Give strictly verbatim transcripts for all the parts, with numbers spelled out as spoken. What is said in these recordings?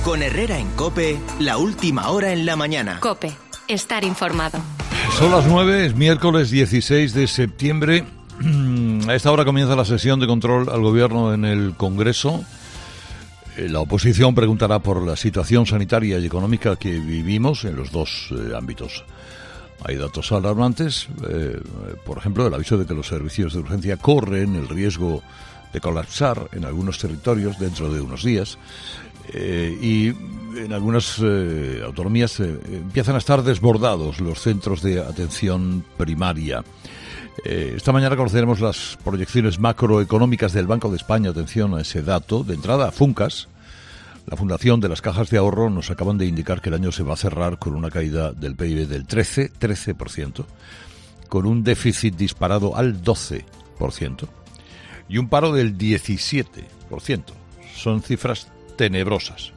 Con Herrera en COPE, la última hora en la mañana. COPE, estar informado. Son las nueve, es miércoles dieciséis de septiembre. A esta hora comienza la sesión de control al Gobierno en el Congreso. La oposición preguntará por la situación sanitaria y económica que vivimos en los dos eh, ámbitos. Hay datos alarmantes, eh, por ejemplo, el aviso de que los servicios de urgencia corren el riesgo de colapsar en algunos territorios dentro de unos días. Eh, y en algunas eh, autonomías eh, empiezan a estar desbordados los centros de atención primaria. Eh, esta mañana conoceremos las proyecciones macroeconómicas del Banco de España. Atención a ese dato. De entrada, Funcas, la Fundación de las Cajas de Ahorro, nos acaban de indicar que el año se va a cerrar con una caída del P I B del trece por ciento, con un déficit disparado al doce por ciento y un paro del diecisiete por ciento. Son cifras tenebrosas.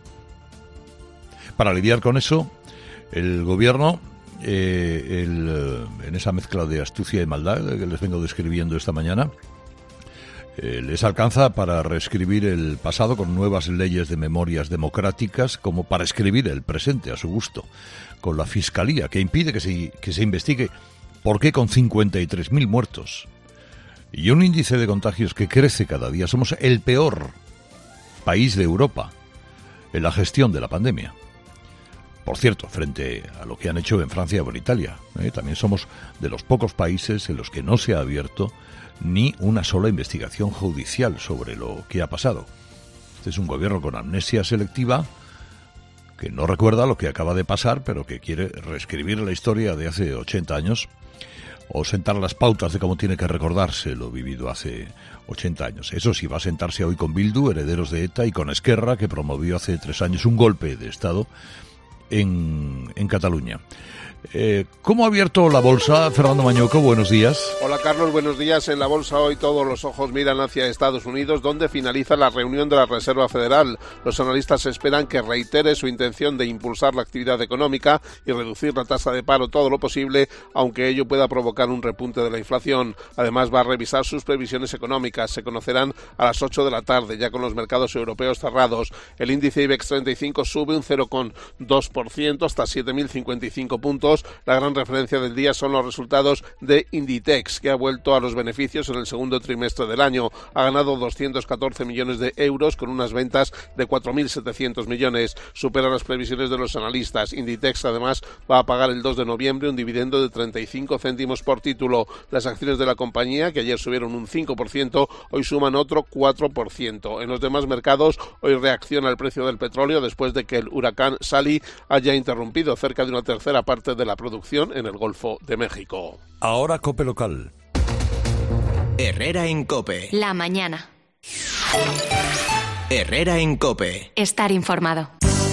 Para lidiar con eso, el Gobierno, eh, el, en esa mezcla de astucia y maldad que les vengo describiendo esta mañana, eh, les alcanza para reescribir el pasado con nuevas leyes de memorias democráticas, como para escribir el presente a su gusto, con la Fiscalía, que impide que se, que se investigue por qué con cincuenta y tres mil muertos y un índice de contagios que crece cada día somos el peor país de Europa en la gestión de la pandemia. Por cierto, frente a lo que han hecho en Francia o en Italia, ¿eh? también somos de los pocos países en los que no se ha abierto ni una sola investigación judicial sobre lo que ha pasado. Este es un gobierno con amnesia selectiva que no recuerda lo que acaba de pasar, pero que quiere reescribir la historia de hace ochenta años o sentar las pautas de cómo tiene que recordarse lo vivido hace ochenta años. Eso sí, va a sentarse hoy con Bildu, herederos de ETA, y con Esquerra, que promovió hace tres años un golpe de Estado en, en Cataluña. Eh, ¿Cómo ha abierto la bolsa? Fernando Mañoco, buenos días. Hola Carlos, buenos días. En la bolsa hoy todos los ojos miran hacia Estados Unidos, donde finaliza la reunión de la Reserva Federal. Los analistas esperan que reitere su intención de impulsar la actividad económica y reducir la tasa de paro todo lo posible, aunque ello pueda provocar un repunte de la inflación. Además va a revisar sus previsiones económicas. Se conocerán a las ocho de la tarde, ya con los mercados europeos cerrados. El índice IBEX treinta y cinco sube un cero coma dos por ciento hasta siete mil cincuenta y cinco puntos. La gran referencia del día son los resultados de Inditex, que ha vuelto a los beneficios en el segundo trimestre del año. Ha ganado doscientos catorce millones de euros con unas ventas de cuatro mil setecientos millones. Supera las previsiones de los analistas. Inditex, además, va a pagar el dos de noviembre un dividendo de treinta y cinco céntimos por título. Las acciones de la compañía, que ayer subieron un cinco por ciento, hoy suman otro cuatro por ciento. En los demás mercados, hoy reacciona el precio del petróleo después de que el huracán Sally haya interrumpido cerca de una tercera parte de la producción en el Golfo de México. Ahora COPE local. Herrera en COPE. La mañana. Herrera en COPE. Estar informado.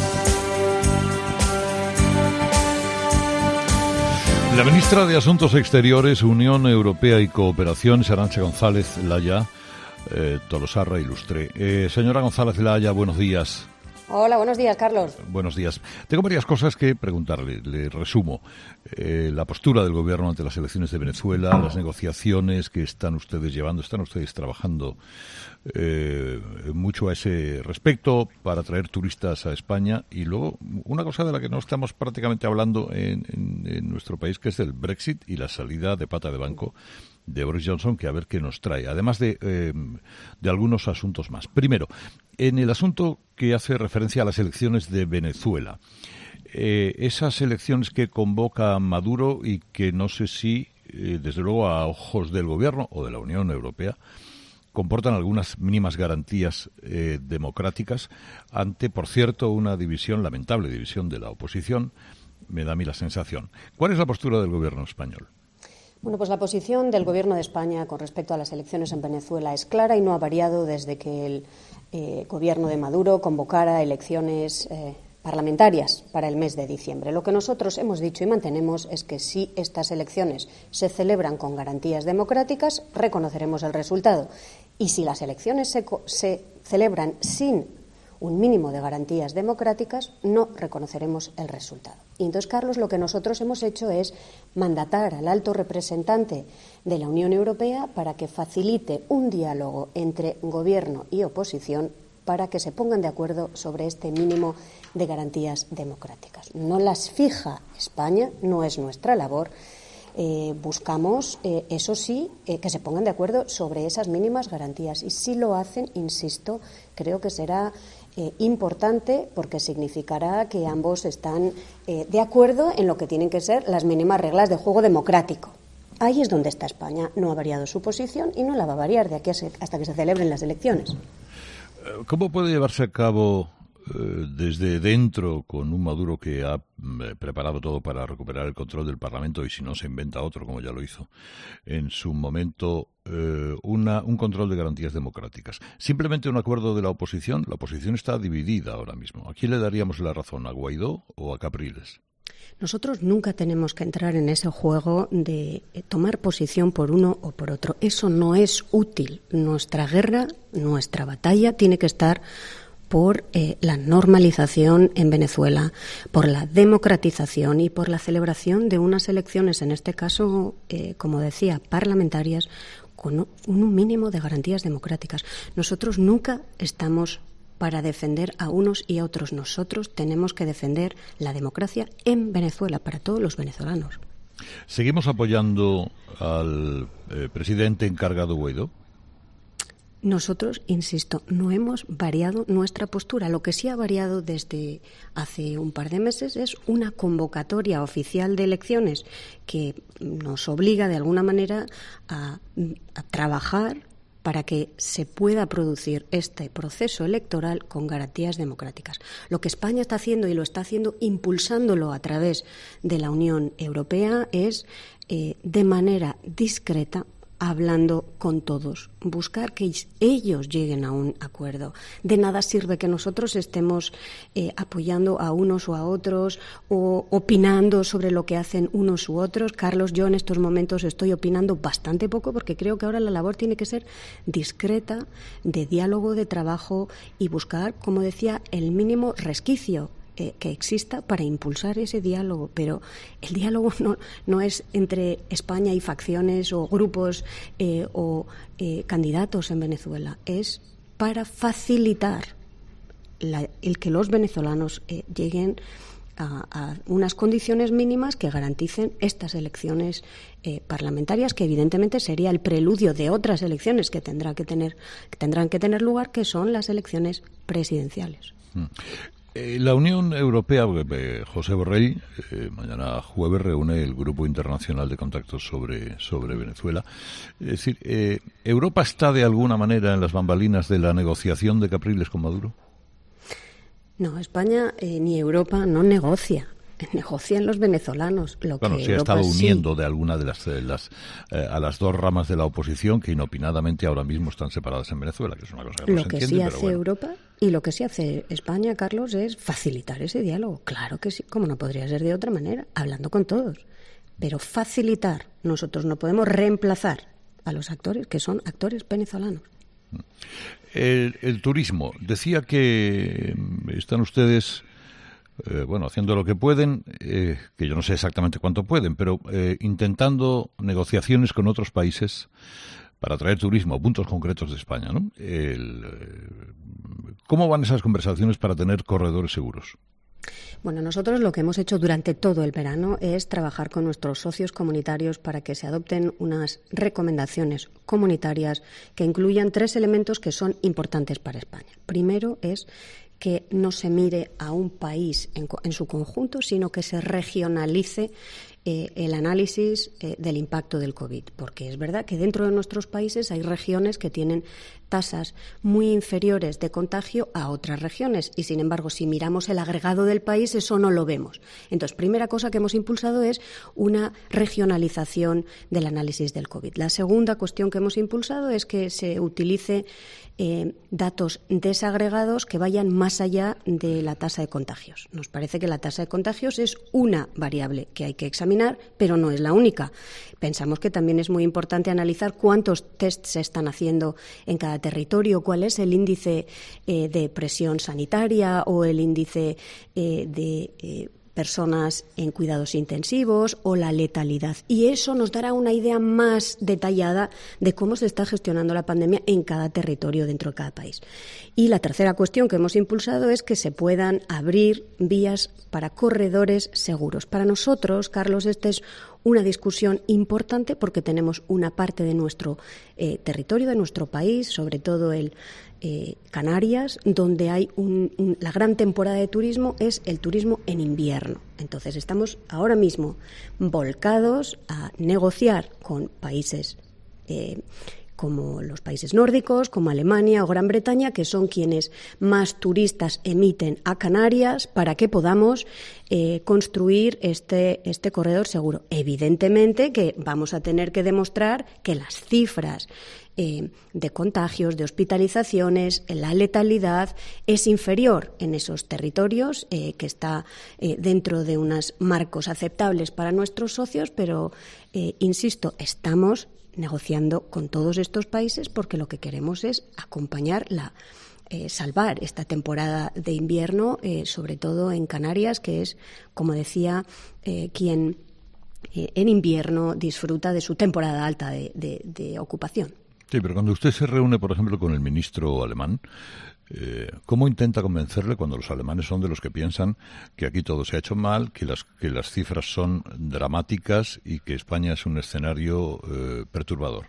La ministra de Asuntos Exteriores, Unión Europea y Cooperación, Arantxa González Laya, eh, Tolosarra Ilustre. Eh, señora González Laya, buenos días. Hola, buenos días, Carlos. Buenos días. Tengo varias cosas que preguntarle. Le resumo. Eh, la postura del Gobierno ante las elecciones de Venezuela, las negociaciones que están ustedes llevando, están ustedes trabajando eh, mucho a ese respecto para traer turistas a España. Y luego, una cosa de la que no estamos prácticamente hablando en, en, en nuestro país, que es el Brexit y la salida de pata de banco de Boris Johnson, que a ver qué nos trae, además de, eh, de algunos asuntos más. Primero, en el asunto que hace referencia a las elecciones de Venezuela, eh, esas elecciones que convoca Maduro y que no sé si, eh, desde luego a ojos del Gobierno o de la Unión Europea, comportan algunas mínimas garantías eh, democráticas ante, por cierto, una división, lamentable división de la oposición, me da a mí la sensación. ¿Cuál es la postura del Gobierno español? Bueno, pues la posición del Gobierno de España con respecto a las elecciones en Venezuela es clara y no ha variado desde que el eh, Gobierno de Maduro convocara elecciones eh, parlamentarias para el mes de diciembre. Lo que nosotros hemos dicho y mantenemos es que si estas elecciones se celebran con garantías democráticas, reconoceremos el resultado. Y si las elecciones se, se celebran sin un mínimo de garantías democráticas, no reconoceremos el resultado. Y entonces, Carlos, lo que nosotros hemos hecho es mandatar al alto representante de la Unión Europea para que facilite un diálogo entre gobierno y oposición para que se pongan de acuerdo sobre este mínimo de garantías democráticas. No las fija España, no es nuestra labor. Eh, buscamos, eh, eso sí, eh, que se pongan de acuerdo sobre esas mínimas garantías. Y si lo hacen, insisto, creo que será eh, importante porque significará que ambos están eh, de acuerdo en lo que tienen que ser las mínimas reglas de juego democrático. Ahí es donde está España. No ha variado su posición y no la va a variar de aquí hasta que se celebren las elecciones. ¿Cómo puede llevarse a cabo eh, desde dentro, con un Maduro que ha eh, preparado todo para recuperar el control del Parlamento y si no se inventa otro, como ya lo hizo en su momento, eh, una, un control de garantías democráticas? ¿Simplemente un acuerdo de la oposición? La oposición está dividida ahora mismo. ¿A quién le daríamos la razón? ¿A Guaidó o a Capriles? Nosotros nunca tenemos que entrar en ese juego de tomar posición por uno o por otro. Eso no es útil. Nuestra guerra, nuestra batalla tiene que estar por eh, la normalización en Venezuela, por la democratización y por la celebración de unas elecciones, en este caso, eh, como decía, parlamentarias, con un mínimo de garantías democráticas. Nosotros nunca estamos para defender a unos y a otros. Nosotros tenemos que defender la democracia en Venezuela, para todos los venezolanos. ¿Seguimos apoyando al eh, presidente encargado Guaidó? Nosotros, insisto, no hemos variado nuestra postura. Lo que sí ha variado desde hace un par de meses es una convocatoria oficial de elecciones que nos obliga de alguna manera a, a trabajar para que se pueda producir este proceso electoral con garantías democráticas. Lo que España está haciendo, y lo está haciendo impulsándolo a través de la Unión Europea, es eh, de manera discreta, hablando con todos, buscar que ellos lleguen a un acuerdo. De nada sirve que nosotros estemos eh, apoyando a unos o a otros o opinando sobre lo que hacen unos u otros. Carlos, yo en estos momentos estoy opinando bastante poco porque creo que ahora la labor tiene que ser discreta, de diálogo, de trabajo y buscar, como decía, el mínimo resquicio que exista para impulsar ese diálogo, pero el diálogo no, no es entre España y facciones o grupos eh, o eh, candidatos en Venezuela, es para facilitar la, el que los venezolanos eh, lleguen a, a unas condiciones mínimas que garanticen estas elecciones eh, parlamentarias, que evidentemente sería el preludio de otras elecciones que tendrá que tener, que tendrán que tener lugar, que son las elecciones presidenciales. Mm. La Unión Europea, José Borrell, eh, mañana jueves reúne el Grupo Internacional de Contactos sobre, sobre Venezuela. Es decir, eh, ¿Europa está de alguna manera en las bambalinas de la negociación de Capriles con Maduro? No, España eh, ni Europa no negocia. Negocian los venezolanos. Lo bueno, que se ha Europa estado uniendo sí. de alguna de las, de las eh, a las dos ramas de la oposición que inopinadamente ahora mismo están separadas en Venezuela, que es una cosa que no lo se que entiende, sí pero hace bueno. Europa y lo que sí hace España, Carlos, es facilitar ese diálogo. Claro que sí, como no podría ser de otra manera, hablando con todos. Pero facilitar. Nosotros no podemos reemplazar a los actores, que son actores venezolanos. El, el turismo. Decía que están ustedes Eh, bueno, haciendo lo que pueden, eh, que yo no sé exactamente cuánto pueden, pero eh, intentando negociaciones con otros países para atraer turismo a puntos concretos de España, ¿no? El, eh, ¿Cómo van esas conversaciones para tener corredores seguros? Bueno, nosotros lo que hemos hecho durante todo el verano es trabajar con nuestros socios comunitarios para que se adopten unas recomendaciones comunitarias que incluyan tres elementos que son importantes para España. Primero es que no se mire a un país en, en su conjunto, sino que se regionalice eh, el análisis eh, del impacto del COVID. Porque es verdad que dentro de nuestros países hay regiones que tienen tasas muy inferiores de contagio a otras regiones y, sin embargo, si miramos el agregado del país, eso no lo vemos. Entonces, primera cosa que hemos impulsado es una regionalización del análisis del COVID. La segunda cuestión que hemos impulsado es que se utilice eh, datos desagregados que vayan más allá de la tasa de contagios. Nos parece que la tasa de contagios es una variable que hay que examinar, pero no es la única. Pensamos que también es muy importante analizar cuántos tests se están haciendo en cada territorio, cuál es el índice eh, de presión sanitaria o el índice eh, de eh, personas en cuidados intensivos o la letalidad. Y eso nos dará una idea más detallada de cómo se está gestionando la pandemia en cada territorio dentro de cada país. Y la tercera cuestión que hemos impulsado es que se puedan abrir vías para corredores seguros. Para nosotros, Carlos, esta es una discusión importante porque tenemos una parte de nuestro eh, territorio, de nuestro país, sobre todo el eh, Canarias, donde hay un, un, la gran temporada de turismo es el turismo en invierno. Entonces estamos ahora mismo volcados a negociar con países eh, como los países nórdicos, como Alemania o Gran Bretaña, que son quienes más turistas emiten a Canarias, para que podamos eh, construir este, este corredor seguro. Evidentemente que vamos a tener que demostrar que las cifras eh, de contagios, de hospitalizaciones, la letalidad es inferior en esos territorios, eh, que está eh, dentro de unos marcos aceptables para nuestros socios, pero, eh, insisto, estamos negociando con todos estos países porque lo que queremos es acompañar la eh, salvar esta temporada de invierno, eh, sobre todo en Canarias, que es, como decía, eh, quien eh, en invierno disfruta de su temporada alta de, de, de ocupación. Sí, pero cuando usted se reúne, por ejemplo, con el ministro alemán, Eh, ¿cómo intenta convencerle cuando los alemanes son de los que piensan que aquí todo se ha hecho mal, que las, que las cifras son dramáticas y que España es un escenario eh, perturbador?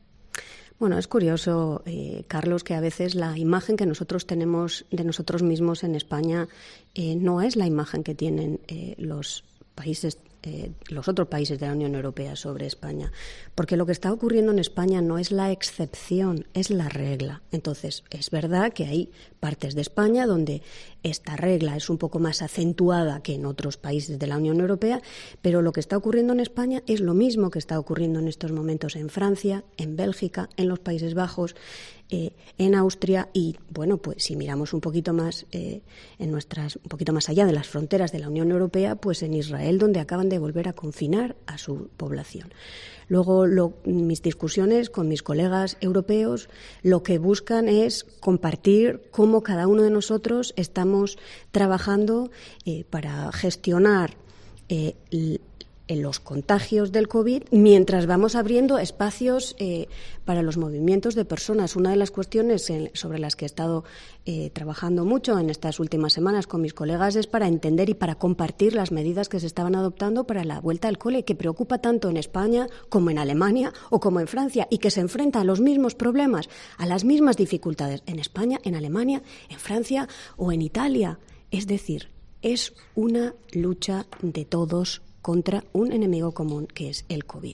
Bueno, es curioso, eh, Carlos, que a veces la imagen que nosotros tenemos de nosotros mismos en España eh, no es la imagen que tienen eh, los países Eh, los otros países de la Unión Europea sobre España, porque lo que está ocurriendo en España no es la excepción, es la regla. Entonces, es verdad que hay partes de España donde esta regla es un poco más acentuada que en otros países de la Unión Europea, pero lo que está ocurriendo en España es lo mismo que está ocurriendo en estos momentos en Francia, en Bélgica, en los Países Bajos, eh, en Austria y, bueno, pues si miramos un poquito más eh, en nuestras, un poquito más allá de las fronteras de la Unión Europea, pues en Israel, donde acaban de volver a confinar a su población. Luego, lo, mis discusiones con mis colegas europeos lo que buscan es compartir cómo cada uno de nosotros estamos trabajando eh, para gestionar eh, en los contagios del COVID, mientras vamos abriendo espacios eh, para los movimientos de personas. Una de las cuestiones en, sobre las que he estado eh, trabajando mucho en estas últimas semanas con mis colegas es para entender y para compartir las medidas que se estaban adoptando para la vuelta al cole, que preocupa tanto en España como en Alemania o como en Francia, y que se enfrenta a los mismos problemas, a las mismas dificultades en España, en Alemania, en Francia o en Italia. Es decir, es una lucha de todos contra un enemigo común que es el COVID.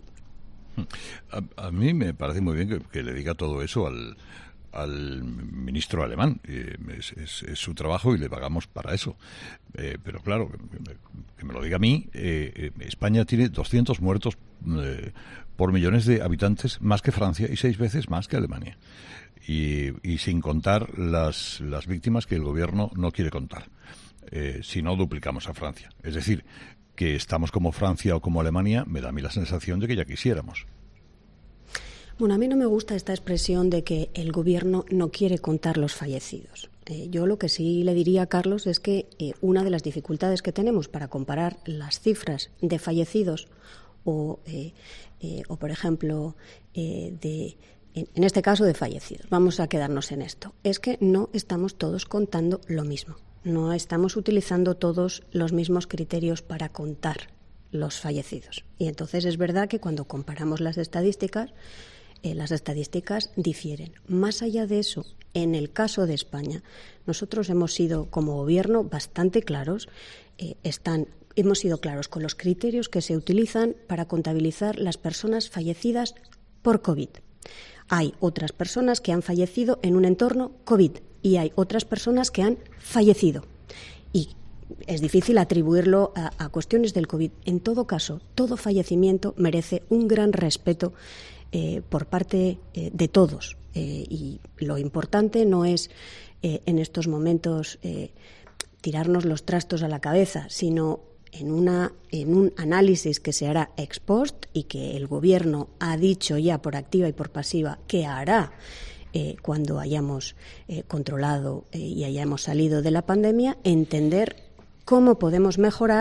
A, a mí me parece muy bien que, que le diga todo eso al, al ministro alemán. Eh, es, es, es su trabajo y le pagamos para eso. Eh, pero claro, que, que me lo diga a mí, eh, España tiene doscientos muertos eh, por millones de habitantes, más que Francia y seis veces más que Alemania. Y, y sin contar las, las víctimas que el gobierno no quiere contar. Eh, si no, duplicamos a Francia. Es decir, que estamos como Francia o como Alemania, me da a mí la sensación de que ya quisiéramos. Bueno, a mí no me gusta esta expresión de que el gobierno no quiere contar los fallecidos. Eh, yo lo que sí le diría a Carlos es que eh, una de las dificultades que tenemos para comparar las cifras de fallecidos o, eh, eh, o por ejemplo, eh, de... en este caso de fallecidos, vamos a quedarnos en esto, es que no estamos todos contando lo mismo. No estamos utilizando todos los mismos criterios para contar los fallecidos. Y entonces es verdad que cuando comparamos las estadísticas, eh, las estadísticas difieren. Más allá de eso, en el caso de España, nosotros hemos sido como gobierno bastante claros, eh, están, hemos sido claros con los criterios que se utilizan para contabilizar las personas fallecidas por COVID. Hay otras personas que han fallecido en un entorno COVID y hay otras personas que han fallecido. Y es difícil atribuirlo a, a cuestiones del COVID. En todo caso, todo fallecimiento merece un gran respeto eh, por parte eh, de todos. Eh, y lo importante no es eh, en estos momentos eh, tirarnos los trastos a la cabeza, sino en, una, en un análisis que se hará ex post y que el Gobierno ha dicho ya por activa y por pasiva que hará eh, cuando hayamos eh, controlado eh, y hayamos salido de la pandemia, entender cómo podemos mejorar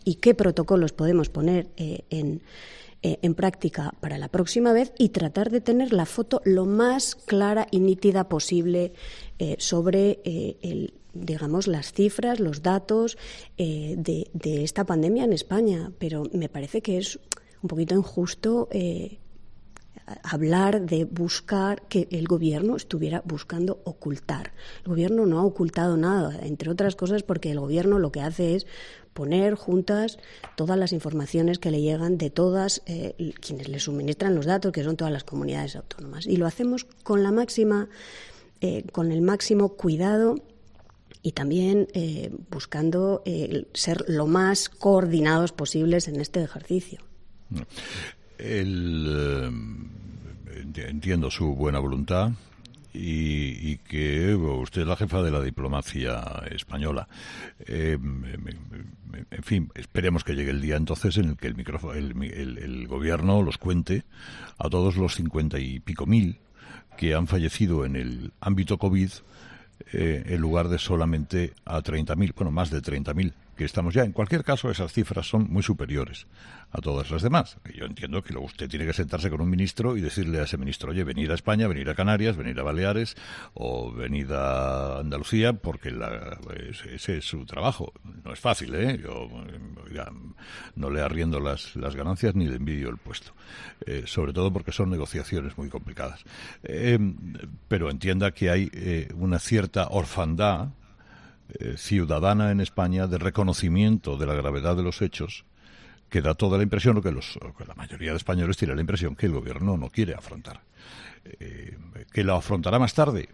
y qué protocolos podemos poner eh, en, eh, en práctica para la próxima vez y tratar de tener la foto lo más clara y nítida posible eh, sobre eh, el digamos, las cifras, los datos eh, de, de esta pandemia en España. Pero me parece que es un poquito injusto eh, hablar de buscar que el Gobierno estuviera buscando ocultar. El Gobierno no ha ocultado nada, entre otras cosas porque el Gobierno lo que hace es poner juntas todas las informaciones que le llegan de todas eh, quienes le suministran los datos, que son todas las comunidades autónomas. Y lo hacemos con la máxima, eh, con el máximo cuidado y también eh, buscando eh, ser lo más coordinados posibles en este ejercicio. El, eh, entiendo su buena voluntad y, y que usted es la jefa de la diplomacia española. Eh, en fin, esperemos que llegue el día entonces en el que el, micrófono, el, el, el gobierno los cuente a todos los cincuenta y pico mil que han fallecido en el ámbito COVID, Eh, en lugar de solamente a treinta mil, bueno, más de treinta mil que estamos ya. En cualquier caso, esas cifras son muy superiores a todas las demás. Yo entiendo que luego usted tiene que sentarse con un ministro y decirle a ese ministro, oye, venir a España, venir a Canarias, venir a Baleares o venir a Andalucía, porque la, ese es su trabajo. No es fácil, ¿eh? Yo ya, no le arriendo las, las ganancias ni le envidio el puesto. Eh, sobre todo porque son negociaciones muy complicadas. Eh, pero entienda que hay eh, una cierta orfandad eh, ciudadana en España de reconocimiento de la gravedad de los hechos, que da toda la impresión, o que, los, o que la mayoría de españoles tiene la impresión que el gobierno no quiere afrontar. Eh, ¿Que lo afrontará más tarde?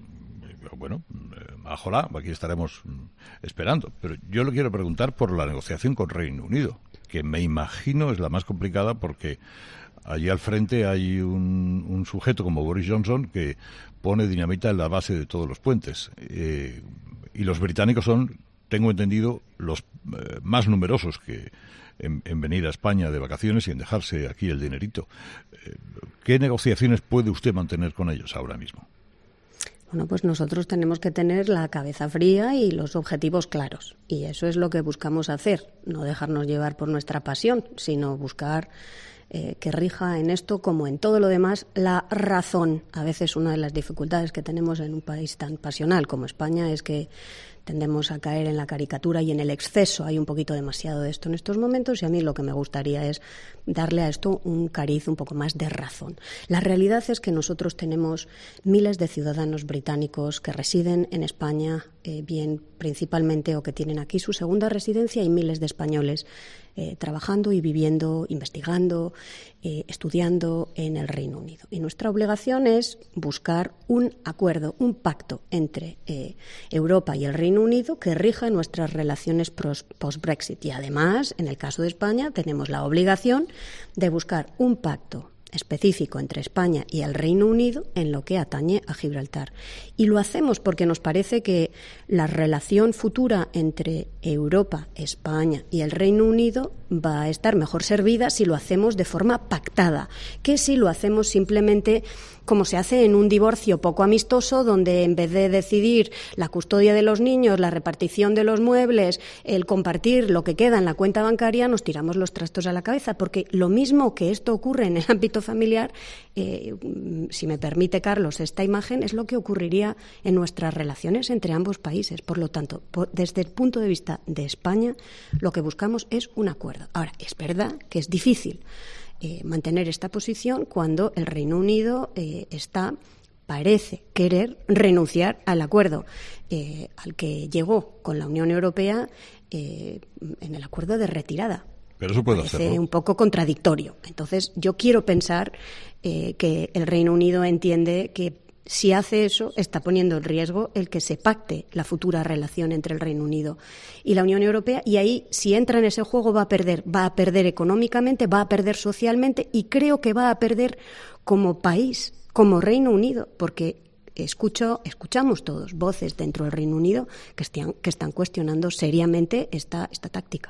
Bueno, eh, ojalá, aquí estaremos esperando. Pero yo le quiero preguntar por la negociación con Reino Unido, que me imagino es la más complicada porque allí al frente hay un, un sujeto como Boris Johnson que pone dinamita en la base de todos los puentes. Eh, y los británicos son, tengo entendido, los eh, más numerosos que en, en venir a España de vacaciones y en dejarse aquí el dinerito. Eh, ¿Qué negociaciones puede usted mantener con ellos ahora mismo? Bueno, pues nosotros tenemos que tener la cabeza fría y los objetivos claros. Y eso es lo que buscamos hacer, no dejarnos llevar por nuestra pasión, sino buscar eh, que rija en esto, como en todo lo demás, la razón. A veces una de las dificultades que tenemos en un país tan pasional como España es que tendemos a caer en la caricatura y en el exceso. Hay un poquito demasiado de esto en estos momentos y a mí lo que me gustaría es darle a esto un cariz un poco más de razón. La realidad es que nosotros tenemos miles de ciudadanos británicos que residen en España, eh, bien principalmente, o que tienen aquí su segunda residencia, y miles de españoles eh, trabajando y viviendo, investigando, eh, estudiando en el Reino Unido. Y nuestra obligación es buscar un acuerdo, un pacto entre eh, Europa y el Reino Unido que rija nuestras relaciones post-Brexit. Y además, en el caso de España, tenemos la obligación de buscar un pacto específico entre España y el Reino Unido en lo que atañe a Gibraltar. Y lo hacemos porque nos parece que la relación futura entre Europa, España y el Reino Unido va a estar mejor servida si lo hacemos de forma pactada, que si lo hacemos simplemente como se hace en un divorcio poco amistoso, donde en vez de decidir la custodia de los niños, la repartición de los muebles, el compartir lo que queda en la cuenta bancaria, nos tiramos los trastos a la cabeza, porque lo mismo que esto ocurre en el ámbito familiar, eh, si me permite, Carlos, esta imagen es lo que ocurriría en nuestras relaciones entre ambos países. Por lo tanto, por, desde el punto de vista de España, lo que buscamos es un acuerdo. Ahora, es verdad que es difícil Eh, mantener esta posición cuando el Reino Unido eh, está, parece querer renunciar al acuerdo eh, al que llegó con la Unión Europea eh, en el acuerdo de retirada. Pero eso puede Parece hacerlo. un poco contradictorio. Entonces, yo quiero pensar eh, que el Reino Unido entiende que si hace eso, está poniendo en riesgo el que se pacte la futura relación entre el Reino Unido y la Unión Europea, y ahí, si entra en ese juego, va a perder. Va a perder económicamente, va a perder socialmente, y creo que va a perder como país, como Reino Unido, porque escucho, escuchamos todos voces dentro del Reino Unido que están, que están cuestionando seriamente esta, esta táctica.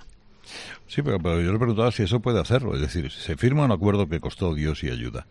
Sí, pero, pero yo le preguntaba si eso puede hacerlo. Es decir, se firma un acuerdo que costó Dios y ayuda.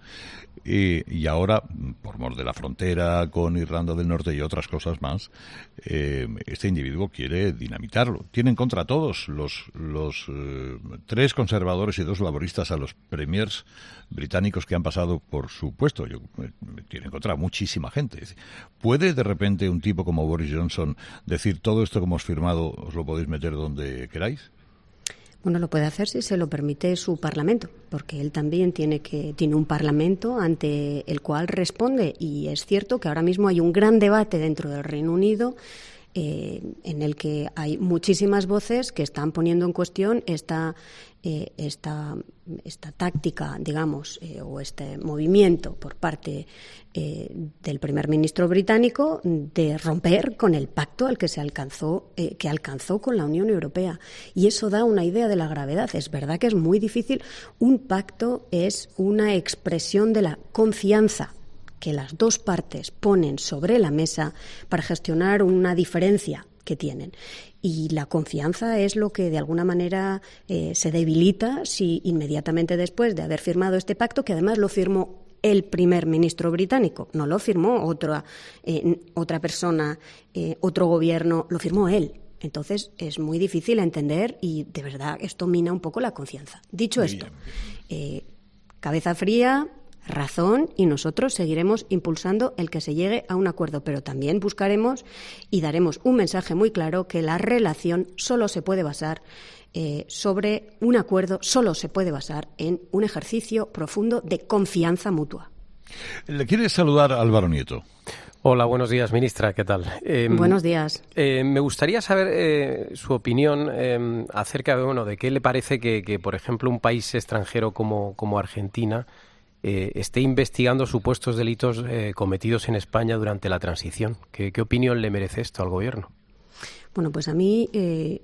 Y, y ahora, por mor de la frontera con Irlanda del Norte y otras cosas más, eh, este individuo quiere dinamitarlo. Tiene en contra a todos los, los eh, tres conservadores y dos laboristas a los premiers británicos que han pasado por su puesto. Yo, eh, tiene en contra a muchísima gente. Es decir, ¿puede de repente un tipo como Boris Johnson decir todo esto que hemos firmado os lo podéis meter donde queráis? Bueno, lo puede hacer si se lo permite su Parlamento, porque él también tiene que tiene un Parlamento ante el cual responde. Y es cierto que ahora mismo hay un gran debate dentro del Reino Unido eh, en el que hay muchísimas voces que están poniendo en cuestión esta eh, esta, esta táctica, digamos, eh, o este movimiento por parte eh, del primer ministro británico de romper con el pacto al que se alcanzó, eh, que alcanzó con la Unión Europea. Y eso da una idea de la gravedad. Es verdad que es muy difícil. Un pacto es una expresión de la confianza que las dos partes ponen sobre la mesa para gestionar una diferencia que tienen. Y la confianza es lo que de alguna manera eh, se debilita si inmediatamente después de haber firmado este pacto, que además lo firmó el primer ministro británico, no lo firmó otra, eh, otra persona, eh, otro gobierno, lo firmó él. Entonces es muy difícil entender y de verdad esto mina un poco la confianza. Dicho Muy esto, bien. eh, cabeza fría, razón, y nosotros seguiremos impulsando el que se llegue a un acuerdo, pero también buscaremos y daremos un mensaje muy claro que la relación solo se puede basar eh, sobre un acuerdo, solo se puede basar en un ejercicio profundo de confianza mutua. ¿Le quiere saludar Álvaro Nieto? Hola, buenos días, ministra, ¿qué tal? Eh, Buenos días. Eh, me gustaría saber eh, su opinión eh, acerca de, bueno, de qué le parece que, que, por ejemplo, un país extranjero como, como Argentina eh, esté investigando supuestos delitos eh, cometidos en España durante la transición. ¿Qué, qué opinión le merece esto al Gobierno? Bueno, pues a mí eh,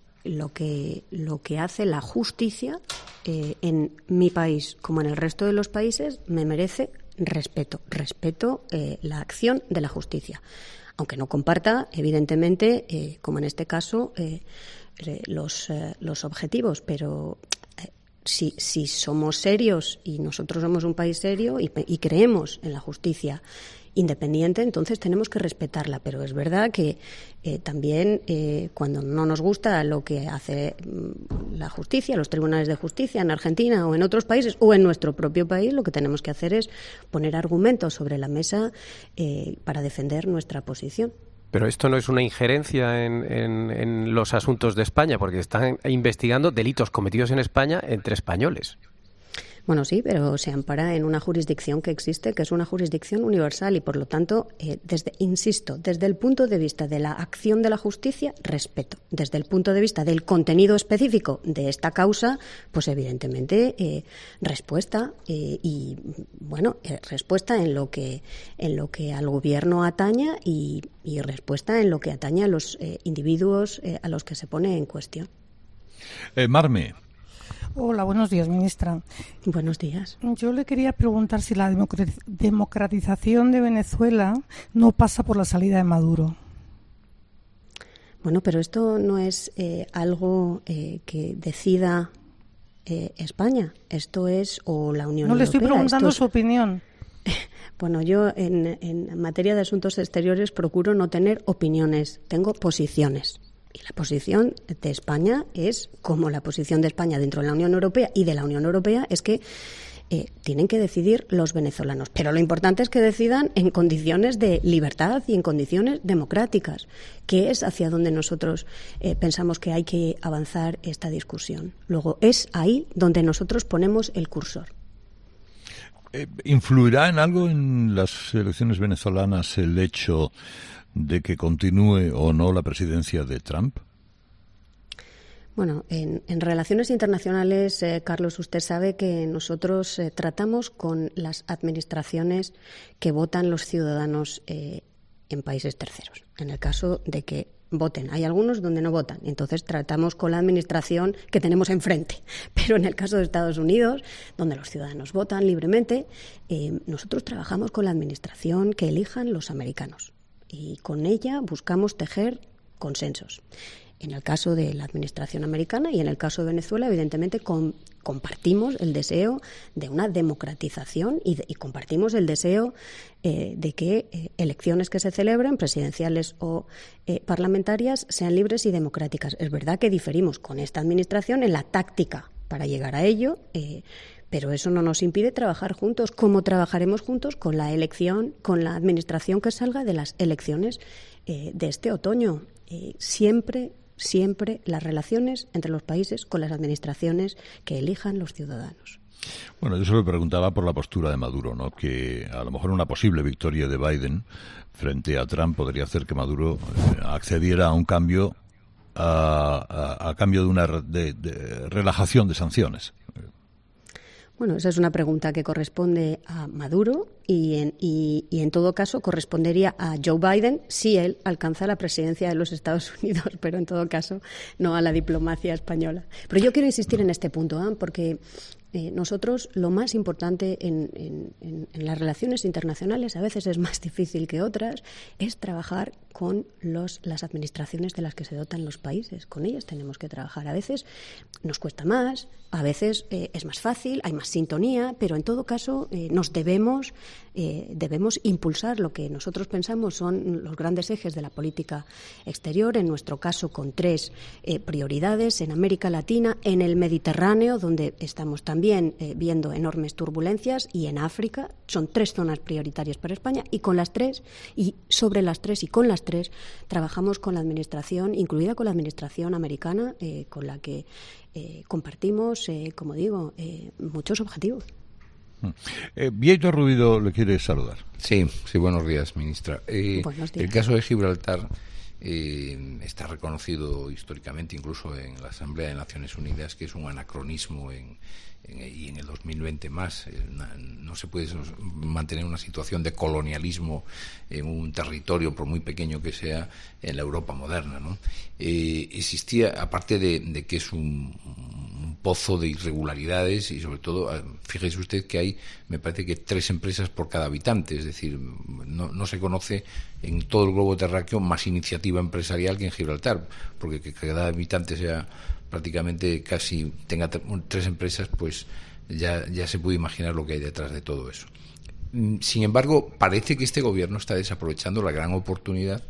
lo que lo que hace la justicia eh, en mi país como en el resto de los países me merece respeto. Respeto eh, la acción de la justicia. Aunque no comparta, evidentemente, eh, como en este caso, eh, los, eh, los objetivos, pero eh, si, si somos serios y nosotros somos un país serio y, y creemos en la justicia independiente, entonces tenemos que respetarla. Pero es verdad que eh, también eh, cuando no nos gusta lo que hace mm, la justicia, los tribunales de justicia en Argentina o en otros países o en nuestro propio país, lo que tenemos que hacer es poner argumentos sobre la mesa eh, para defender nuestra posición. Pero esto no es una injerencia en, en, en los asuntos de España, porque están investigando delitos cometidos en España entre españoles. Bueno, sí, pero se ampara en una jurisdicción que existe, que es una jurisdicción universal y, por lo tanto, eh, desde, insisto, desde el punto de vista de la acción de la justicia, respeto. Desde el punto de vista del contenido específico de esta causa, pues evidentemente eh, respuesta eh, y, bueno, eh, respuesta en lo que en lo que al Gobierno ataña y, y respuesta en lo que atañe a los eh, individuos eh, a los que se pone en cuestión. Eh, Marme. Hola, buenos días, ministra. Buenos días. Yo le quería preguntar si la democratización de Venezuela no pasa por la salida de Maduro. Bueno, pero esto no es eh, algo eh, que decida eh, España. Esto es o la Unión Europea. No le estoy preguntando es... su opinión. Bueno, yo en, en materia de asuntos exteriores procuro no tener opiniones, tengo posiciones. Y la posición de España es, como la posición de España dentro de la Unión Europea y de la Unión Europea, es que eh, tienen que decidir los venezolanos. Pero lo importante es que decidan en condiciones de libertad y en condiciones democráticas, que es hacia donde nosotros eh, pensamos que hay que avanzar esta discusión. Luego, es ahí donde nosotros ponemos el cursor. Eh, ¿Influirá en algo en las elecciones venezolanas el hecho de que continúe o no la presidencia de Trump? Bueno, en, en relaciones internacionales, eh, Carlos, usted sabe que nosotros eh, tratamos con las administraciones que votan los ciudadanos eh, en países terceros. En el caso de que voten, hay algunos donde no votan, entonces tratamos con la administración que tenemos enfrente. Pero en el caso de Estados Unidos, donde los ciudadanos votan libremente, eh, nosotros trabajamos con la administración que elijan los americanos. Y con ella buscamos tejer consensos. En el caso de la administración americana y en el caso de Venezuela, evidentemente, con, compartimos el deseo de una democratización y, de, y compartimos el deseo eh, de que eh, elecciones que se celebren, presidenciales o eh, parlamentarias, sean libres y democráticas. Es verdad que diferimos con esta administración en la táctica para llegar a ello, eh, pero eso no nos impide trabajar juntos, como trabajaremos juntos con la elección, con la administración que salga de las elecciones eh, de este otoño. Eh, siempre, siempre las relaciones entre los países con las administraciones que elijan los ciudadanos. Bueno, yo se lo preguntaba por la postura de Maduro, ¿no? Que a lo mejor una posible victoria de Biden frente a Trump podría hacer que Maduro eh, accediera a un cambio, a, a, a cambio de una de, de relajación de sanciones. Bueno, esa es una pregunta que corresponde a Maduro y en, y, y en todo caso correspondería a Joe Biden si él alcanza la presidencia de los Estados Unidos, pero en todo caso no a la diplomacia española. Pero yo quiero insistir en este punto, ¿eh? porque eh, nosotros lo más importante en, en, en, en las relaciones internacionales, a veces es más difícil que otras, es trabajar con los, las administraciones de las que se dotan los países. Con ellas tenemos que trabajar. A veces nos cuesta más, a veces eh, es más fácil, hay más sintonía, pero en todo caso eh, nos debemos, eh, debemos impulsar lo que nosotros pensamos son los grandes ejes de la política exterior, en nuestro caso con tres eh, prioridades, en América Latina, en el Mediterráneo, donde estamos también eh, viendo enormes turbulencias, y en África. Son tres zonas prioritarias para España, y con las tres, y sobre las tres y con las tres, trabajamos con la administración, incluida con la administración americana, eh, con la que eh, compartimos, eh, como digo, eh, muchos objetivos. Eh, Bieito Rubido le quiere saludar. Sí, sí, buenos días, ministra. Eh, buenos días. El caso de Gibraltar eh, está reconocido históricamente, incluso en la Asamblea de Naciones Unidas, que es un anacronismo en, en, y en el dos mil veinte más. Eh, na, no se puede mantener una situación de colonialismo en un territorio, por muy pequeño que sea, en la Europa moderna, ¿no? Eh, existía, aparte de, de que es un, un pozo de irregularidades y sobre todo, fíjese usted que hay, me parece que tres empresas por cada habitante, es decir, no, no se conoce en todo el globo terráqueo más iniciativa empresarial que en Gibraltar, porque que cada habitante sea prácticamente casi tenga tres empresas, pues ya, ya se puede imaginar lo que hay detrás de todo eso. Sin embargo, parece que este gobierno está desaprovechando la gran oportunidad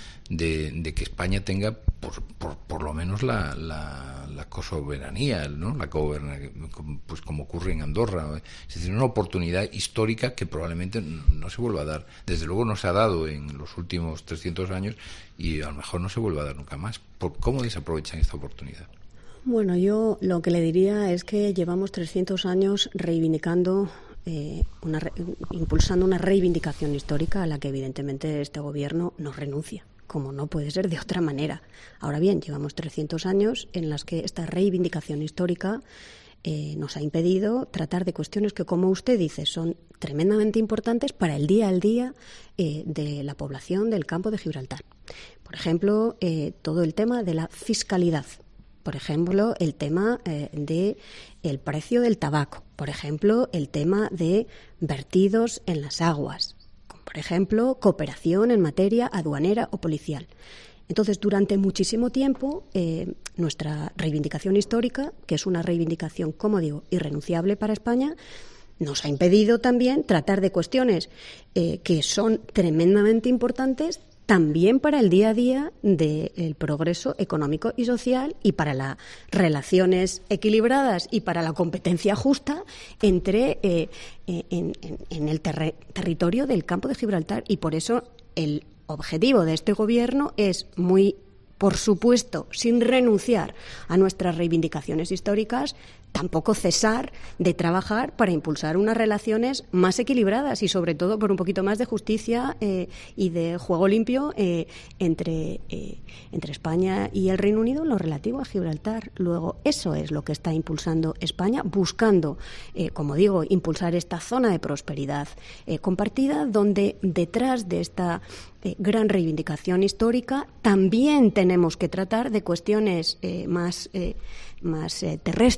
de, de que España tenga por, por, por lo menos la, la, la cosoberanía, ¿no? La goberna, pues como ocurre en Andorra. Es decir, una oportunidad histórica que probablemente no se vuelva a dar. Desde luego no se ha dado en los últimos trescientos años y a lo mejor no se vuelva a dar nunca más. ¿Por cómo desaprovechan esta oportunidad? Bueno, yo lo que le diría es que llevamos trescientos años reivindicando, eh, una, impulsando una reivindicación histórica a la que evidentemente este gobierno no renuncia, como no puede ser de otra manera. Ahora bien, llevamos trescientos años en las que esta reivindicación histórica eh, nos ha impedido tratar de cuestiones que, como usted dice, son tremendamente importantes para el día al día eh, de la población del campo de Gibraltar. Por ejemplo, eh, todo el tema de la fiscalidad. Por ejemplo, el tema eh, de el precio del tabaco. Por ejemplo, el tema de vertidos en las aguas. Por ejemplo, cooperación en materia aduanera o policial. Entonces, durante muchísimo tiempo, eh, nuestra reivindicación histórica, que es una reivindicación, como digo, irrenunciable para España, nos ha impedido también tratar de cuestiones eh, que son tremendamente importantes también para el día a día del progreso económico y social y para las relaciones equilibradas y para la competencia justa entre eh, en, en, en el ter- territorio del campo de Gibraltar. Y por eso el objetivo de este gobierno es muy, por supuesto, sin renunciar a nuestras reivindicaciones históricas, tampoco cesar de trabajar para impulsar unas relaciones más equilibradas y, sobre todo, por un poquito más de justicia eh, y de juego limpio eh, entre, eh, entre España y el Reino Unido en lo relativo a Gibraltar. Luego, eso es lo que está impulsando España, buscando, eh, como digo, impulsar esta zona de prosperidad eh, compartida, donde detrás de esta eh, gran reivindicación histórica también tenemos que tratar de cuestiones eh, más, eh, más eh, terrestres,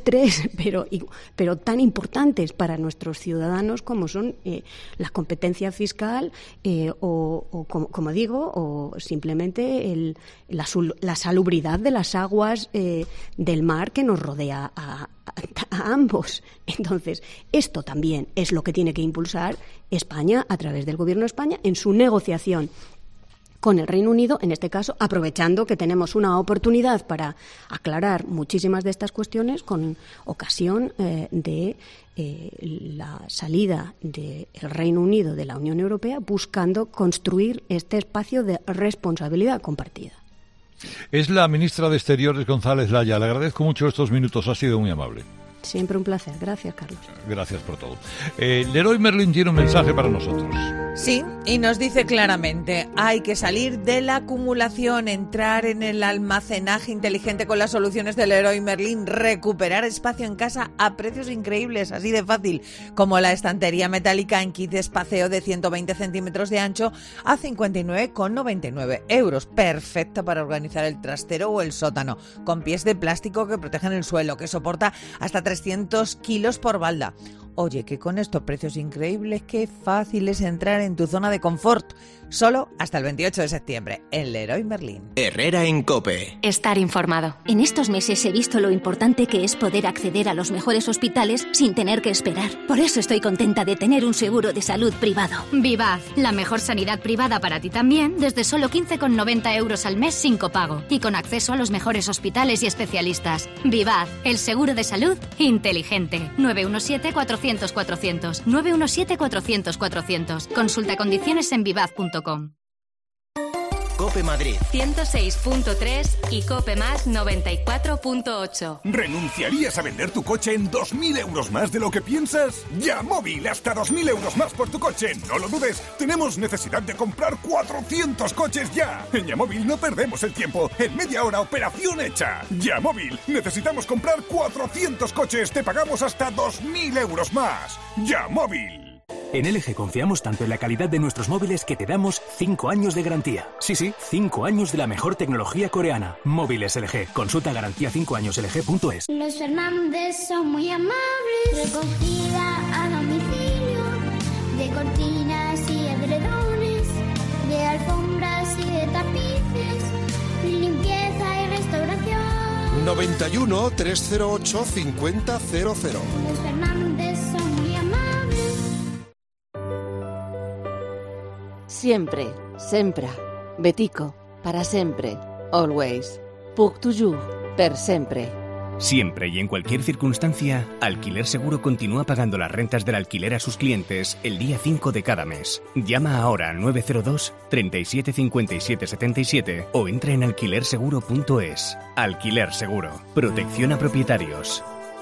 pero, pero tan importantes para nuestros ciudadanos como son eh, la competencia fiscal eh, o, o como, como digo, o simplemente el, la, la salubridad de las aguas eh, del mar que nos rodea a, a, a ambos. Entonces, esto también es lo que tiene que impulsar España a través del Gobierno de España en su negociación con el Reino Unido, en este caso, aprovechando que tenemos una oportunidad para aclarar muchísimas de estas cuestiones con ocasión eh, de eh, la salida del Reino Unido de la Unión Europea, buscando construir este espacio de responsabilidad compartida. Es la ministra de Exteriores, González Laya. Le agradezco mucho estos minutos, ha sido muy amable. Siempre un placer. Gracias, Carlos. Gracias por todo. Eh, Leroy Merlin tiene un mensaje para nosotros. Sí, y nos dice claramente, hay que salir de la acumulación, entrar en el almacenaje inteligente con las soluciones del Leroy Merlin, recuperar espacio en casa a precios increíbles, así de fácil, como la estantería metálica en kit de espaceo de ciento veinte centímetros de ancho a cincuenta y nueve con noventa y nueve euros. Perfecta para organizar el trastero o el sótano, con pies de plástico que protegen el suelo, que soporta hasta trescientos kilos por balda. Oye, que con estos precios increíbles, qué fácil es entrar en tu zona de confort. Solo hasta el veintiocho de septiembre, en Leroy Merlin. Herrera en COPE. Estar informado. En estos meses he visto lo importante que es poder acceder a los mejores hospitales sin tener que esperar. Por eso estoy contenta de tener un seguro de salud privado. Vivaz, la mejor sanidad privada para ti también, desde solo quince con noventa euros al mes sin copago y con acceso a los mejores hospitales y especialistas. Vivaz, el seguro de salud inteligente. nueve uno siete cuatrocientos cuatrocientos. nueve uno siete cuatrocientos cuatrocientos. Consulta condiciones en vivaz punto com. COPE Madrid ciento seis punto tres y COPE Más noventa y cuatro punto ocho. ¿Renunciarías a vender tu coche en dos mil euros más de lo que piensas? Yamóvil, hasta dos mil euros más por tu coche. No lo dudes, tenemos necesidad de comprar cuatrocientos coches ya. En Yamóvil no perdemos el tiempo. En media hora, operación hecha. Yamóvil, necesitamos comprar cuatrocientos coches. Te pagamos hasta dos mil euros más. Yamóvil. En L G confiamos tanto en la calidad de nuestros móviles que te damos cinco años de garantía. Sí, sí, cinco años de la mejor tecnología coreana. Móviles L G. Consulta garantía cinco años L G punto es. Los Fernández son muy amables. Recogida a domicilio de cortinas y edredones, de alfombras y de tapices, limpieza y restauración. noventa y uno, trescientos ocho, cincuenta cero cero. Los Fernández son muy amables. Siempre, sempre, Betico, para sempre, always, pour toujours, per sempre. Siempre y en cualquier circunstancia, Alquiler Seguro continúa pagando las rentas del alquiler a sus clientes el día cinco de cada mes. Llama ahora al nueve cero dos, treinta y siete cincuenta y siete setenta y siete o entra en alquiler seguro punto es. Alquiler Seguro. Protección a propietarios.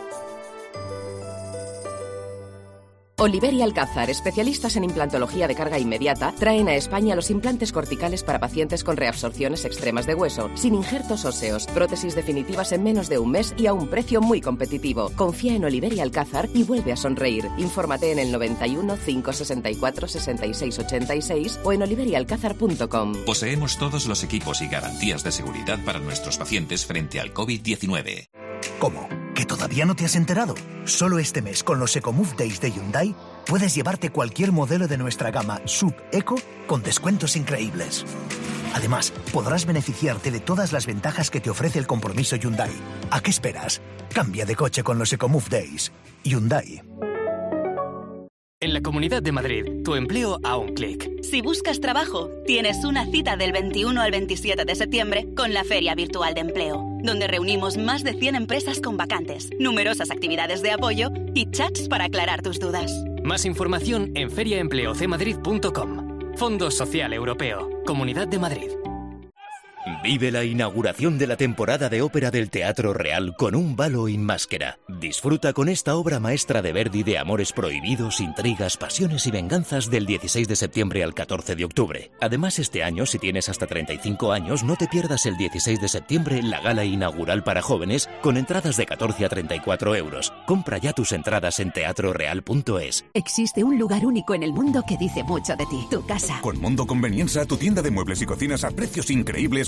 Oliver y Alcázar, especialistas en implantología de carga inmediata, traen a España los implantes corticales para pacientes con reabsorciones extremas de hueso, sin injertos óseos, prótesis definitivas en menos de un mes y a un precio muy competitivo. Confía en Oliver y Alcázar y vuelve a sonreír. Infórmate en el noventa y uno, cinco sesenta y cuatro, sesenta y seis ochenta y seis o en oliver y alcázar punto com. Poseemos todos los equipos y garantías de seguridad para nuestros pacientes frente al COVID diecinueve. ¿Cómo? ¿Que todavía no te has enterado? Solo este mes, con los EcoMove Days de Hyundai, puedes llevarte cualquier modelo de nuestra gama Sub-Eco con descuentos increíbles. Además, podrás beneficiarte de todas las ventajas que te ofrece el compromiso Hyundai. ¿A qué esperas? Cambia de coche con los EcoMove Days. Hyundai. En la Comunidad de Madrid, tu empleo a un clic. Si buscas trabajo, tienes una cita del veintiuno al veintisiete de septiembre con la Feria Virtual de Empleo, donde reunimos más de cien empresas con vacantes, numerosas actividades de apoyo y chats para aclarar tus dudas. Más información en feria empleo c madrid punto com. Fondo Social Europeo. Comunidad de Madrid. Vive la inauguración de la temporada de ópera del Teatro Real con un balo in máscara. Disfruta con esta obra maestra de Verdi de amores prohibidos, intrigas, pasiones y venganzas del dieciséis de septiembre al catorce de octubre. Además, este año, si tienes hasta treinta y cinco años, no te pierdas el dieciséis de septiembre la gala inaugural para jóvenes con entradas de catorce a treinta y cuatro euros. Compra ya tus entradas en teatro real punto es. Existe un lugar único en el mundo que dice mucho de ti, tu casa. Con Mundo Conveniencia, tu tienda de muebles y cocinas a precios increíbles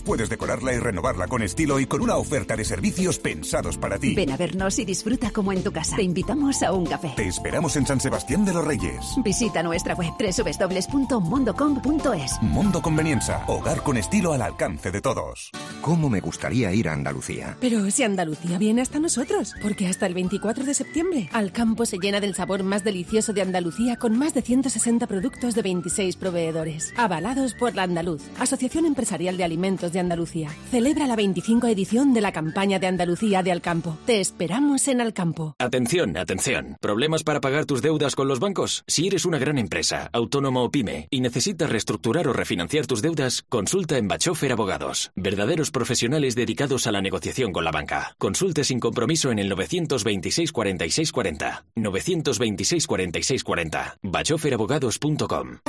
Puedes decorarla y renovarla con estilo y con una oferta de servicios pensados para ti. Ven a vernos y disfruta como en tu casa. Te invitamos a un café. Te esperamos en San Sebastián de los Reyes. Visita nuestra web doble u doble u doble u punto mondocom punto es. Mundo Conveniencia, hogar con estilo al alcance de todos. ¿Cómo me gustaría ir a Andalucía? Pero si Andalucía viene hasta nosotros, porque hasta el veinticuatro de septiembre, Alcampo se llena del sabor más delicioso de Andalucía con más de ciento sesenta productos de veintiséis proveedores, avalados por La Andaluz, Asociación Empresarial de Alimentos de Andalucía. Celebra la veinticinco edición de la campaña de Andalucía de Alcampo. Te esperamos en Alcampo. Atención, atención. ¿Problemas para pagar tus deudas con los bancos? Si eres una gran empresa, autónomo o pyme y necesitas reestructurar o refinanciar tus deudas, consulta en Bachofer Abogados. Verdaderos profesionales dedicados a la negociación con la banca. Consulte sin compromiso en el novecientos veintiséis cuarenta y seis cuarenta. novecientos veintiséis cuarenta y seis cuarenta. bachofer abogados punto com.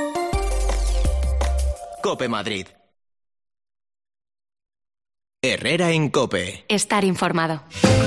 COPE Madrid. Herrera en COPE. Estar informado.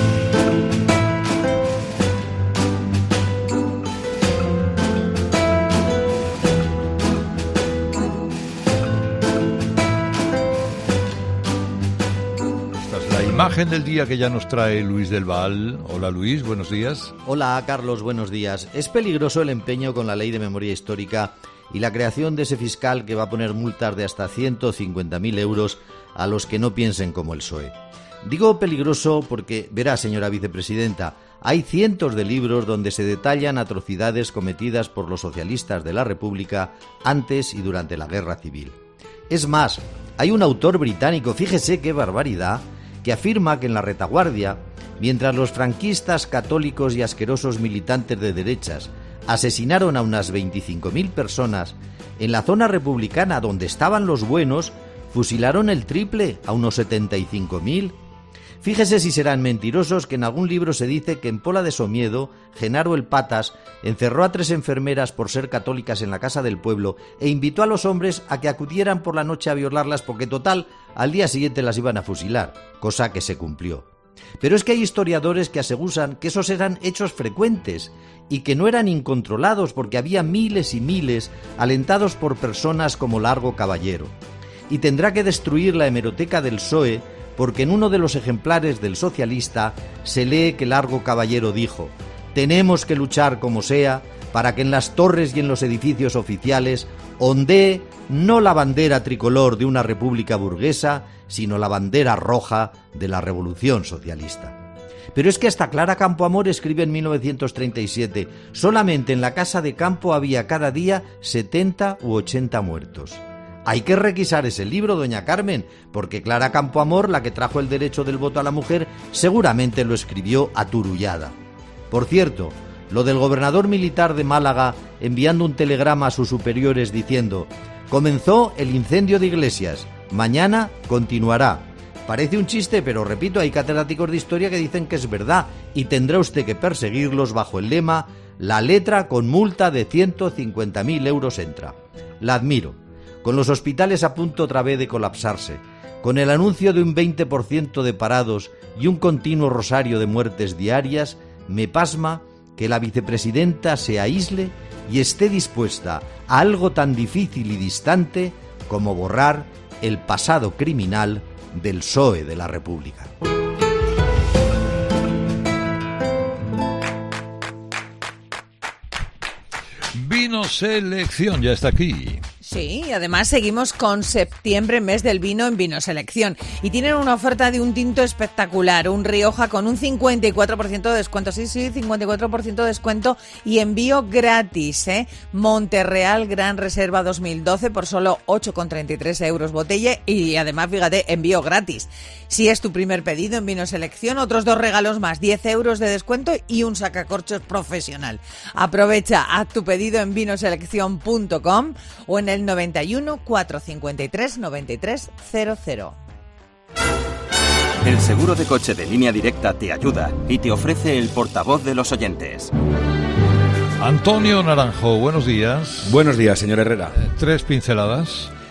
Imagen del día que ya nos trae Luis del Val. Hola Luis, buenos días. Hola Carlos, buenos días. Es peligroso el empeño con la ley de memoria histórica y la creación de ese fiscal que va a poner multas de hasta ciento cincuenta mil euros a los que no piensen como el P S O E. Digo peligroso porque, verá señora vicepresidenta, hay cientos de libros donde se detallan atrocidades cometidas por los socialistas de la República antes y durante la Guerra Civil. Es más, hay un autor británico, fíjese qué barbaridad, que afirma que en la retaguardia, mientras los franquistas católicos y asquerosos militantes de derechas asesinaron a unas veinticinco mil personas, en la zona republicana donde estaban los buenos, fusilaron el triple, a unos setenta y cinco mil. Fíjese si serán mentirosos que en algún libro se dice que en Pola de Somiedo, Genaro el Patas encerró a tres enfermeras por ser católicas en la casa del pueblo e invitó a los hombres a que acudieran por la noche a violarlas porque total, al día siguiente las iban a fusilar, cosa que se cumplió. Pero es que hay historiadores que aseguran que esos eran hechos frecuentes y que no eran incontrolados porque había miles y miles alentados por personas como Largo Caballero. Y tendrá que destruir la hemeroteca del P S O E porque en uno de los ejemplares del Socialista se lee que Largo Caballero dijo: tenemos que luchar como sea para que en las torres y en los edificios oficiales ondee no la bandera tricolor de una república burguesa, sino la bandera roja de la revolución socialista. Pero es que hasta Clara Campoamor escribe en mil novecientos treinta y siete: solamente en la casa de campo había cada día setenta u ochenta muertos. Hay que requisar ese libro, doña Carmen, porque Clara Campoamor, la que trajo el derecho del voto a la mujer, seguramente lo escribió aturullada. Por cierto, lo del gobernador militar de Málaga enviando un telegrama a sus superiores diciendo: comenzó el incendio de Iglesias, mañana continuará. Parece un chiste, pero repito, hay catedráticos de historia que dicen que es verdad y tendrá usted que perseguirlos bajo el lema: la letra con multa de ciento cincuenta mil euros entra. La admiro. Con los hospitales a punto otra vez de colapsarse, con el anuncio de un veinte por ciento de parados y un continuo rosario de muertes diarias, me pasma que la vicepresidenta se aísle y esté dispuesta a algo tan difícil y distante como borrar el pasado criminal del P S O E de la República. Vino Selección, ya está aquí. Sí, y además seguimos con septiembre, mes del vino en Vino Selección. Y tienen una oferta de un tinto espectacular, un Rioja con un cincuenta y cuatro por ciento de descuento. Sí, sí, cincuenta y cuatro por ciento de descuento y envío gratis, ¿eh? Monterreal Gran Reserva dos mil doce por solo ocho con treinta y tres euros botella y además, fíjate, envío gratis. Si es tu primer pedido en Vino Selección, otros dos regalos más, diez euros de descuento y un sacacorchos profesional. Aprovecha, haz tu pedido en vinoselección punto com o en el noventa y uno, cuatrocientos cincuenta y tres, noventa y tres cero cero. El seguro de coche de Línea Directa te ayuda y te ofrece el portavoz de los oyentes. Antonio Naranjo, buenos días. Buenos días, señor Herrera. Eh, tres pinceladas.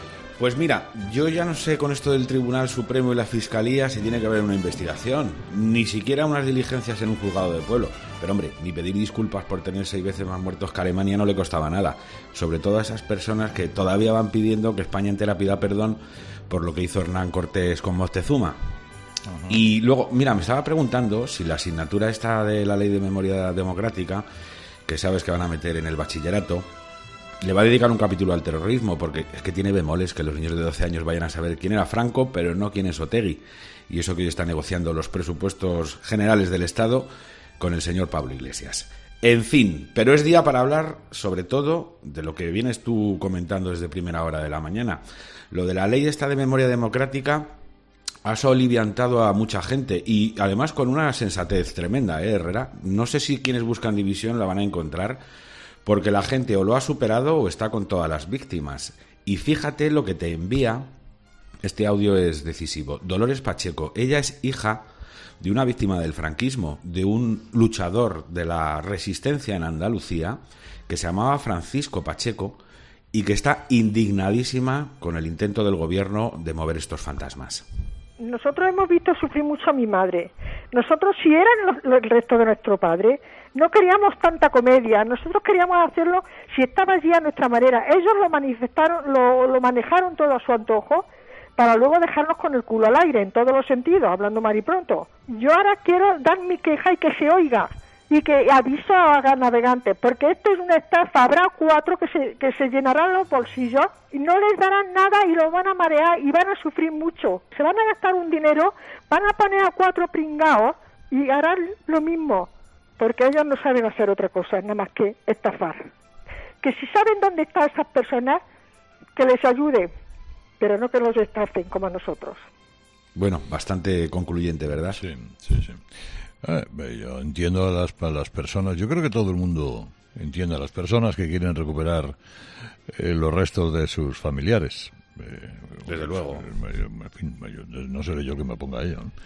Pues mira, yo ya no sé con esto del Tribunal Supremo y la Fiscalía si tiene que haber una investigación, ni siquiera unas diligencias en un juzgado de pueblo. Pero hombre, ni pedir disculpas por tener seis veces más muertos que Alemania no le costaba nada. Sobre todo a esas personas que todavía van pidiendo que España entera pida perdón por lo que hizo Hernán Cortés con Moctezuma. Uh-huh. Y luego, mira, me estaba preguntando si la asignatura esta de la Ley de Memoria Democrática, que sabes que van a meter en el bachillerato, le va a dedicar un capítulo al terrorismo, porque es que tiene bemoles que los niños de doce años vayan a saber quién era Franco, pero no quién es Otegi. Y eso que hoy está negociando los presupuestos generales del Estado con el señor Pablo Iglesias. En fin, pero es día para hablar sobre todo de lo que vienes tú comentando desde primera hora de la mañana. Lo de la ley esta de memoria democrática ha soliviantado a mucha gente y además con una sensatez tremenda, ¿eh, Herrera? No sé si quienes buscan división la van a encontrar, porque la gente o lo ha superado o está con todas las víctimas. Y fíjate lo que te envía, este audio es decisivo, Dolores Pacheco. Ella es hija de una víctima del franquismo, de un luchador de la resistencia en Andalucía, que se llamaba Francisco Pacheco, y que está indignadísima con el intento del gobierno de mover estos fantasmas. Nosotros hemos visto sufrir mucho a mi madre. Nosotros, si eran los, el resto de nuestro padre, no queríamos tanta comedia. Nosotros queríamos hacerlo si estaba allí a nuestra manera. Ellos lo manifestaron, lo, lo manejaron todo a su antojo para luego dejarnos con el culo al aire, en todos los sentidos, hablando mal y pronto. Yo ahora quiero dar mi queja y que se oiga y que aviso a los navegantes, porque esto es una estafa. Habrá cuatro que se, que se llenarán los bolsillos y no les darán nada y lo van a marear y van a sufrir mucho. Se van a gastar un dinero, van a poner a cuatro pringaos y harán lo mismo, porque ellos no saben hacer otra cosa, nada más que estafar. Que si saben dónde están esas personas, que les ayude, pero no que los estafen como a nosotros. Bueno, bastante concluyente, ¿verdad? Sí, sí, sí. Eh, yo entiendo a las, a las personas, yo creo que todo el mundo entiende a las personas que quieren recuperar eh, los restos de sus familiares. Eh, Desde luego. Eh, en fin, yo, no seré yo que me ponga a ello, ¿no?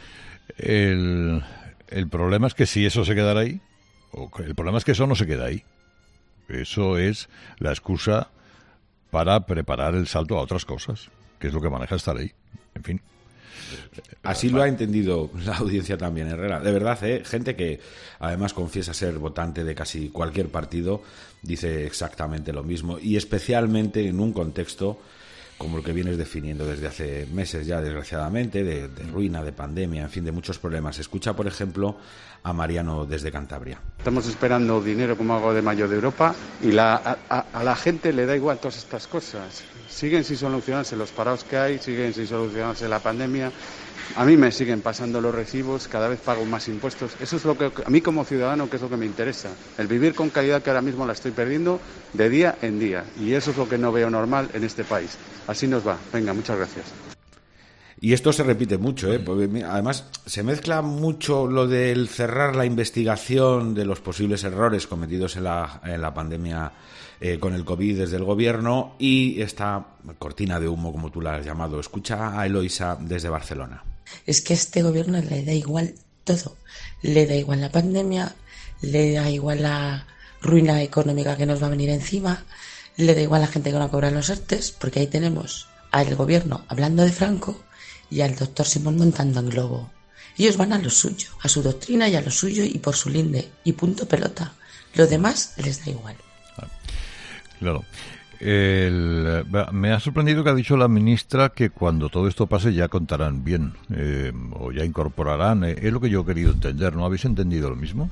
El, el problema es que si eso se quedara ahí, o el problema es que eso no se queda ahí. Eso es la excusa para preparar el salto a otras cosas, que es lo que maneja esta ley. En fin. Así lo ha entendido la audiencia también, Herrera. De verdad, ¿eh? Gente que además confiesa ser votante de casi cualquier partido dice exactamente lo mismo, y especialmente en un contexto como el que vienes definiendo desde hace meses ya, desgraciadamente, de, de ruina, de pandemia, en fin, de muchos problemas. Escucha, por ejemplo, a Mariano desde Cantabria. Estamos esperando dinero como hago de mayo de Europa y la, a, a, a la gente le da igual todas estas cosas. Siguen sin solucionarse los parados que hay, siguen sin solucionarse la pandemia. A mí me siguen pasando los recibos, cada vez pago más impuestos. Eso es lo que a mí como ciudadano, que es lo que me interesa. El vivir con calidad, que ahora mismo la estoy perdiendo de día en día. Y eso es lo que no veo normal en este país. Así nos va. Venga, muchas gracias. Y esto se repite mucho, ¿eh? Porque además se mezcla mucho lo del cerrar la investigación de los posibles errores cometidos en la, en la pandemia eh, con el COVID desde el gobierno y esta cortina de humo, como tú la has llamado. Escucha a Eloisa desde Barcelona. Es que a este gobierno le da igual todo. Le da igual la pandemia, le da igual la ruina económica que nos va a venir encima, le da igual a la gente que no cobra los ERTES, porque ahí tenemos al gobierno hablando de Franco y al doctor Simón montando en globo. Ellos van a lo suyo, a su doctrina y a lo suyo y por su linde, y punto pelota. Lo demás les da igual. Claro. El, me ha sorprendido que ha dicho la ministra que cuando todo esto pase ya contarán bien, eh, o ya incorporarán. Eh, es lo que yo he querido entender. ¿No habéis entendido lo mismo?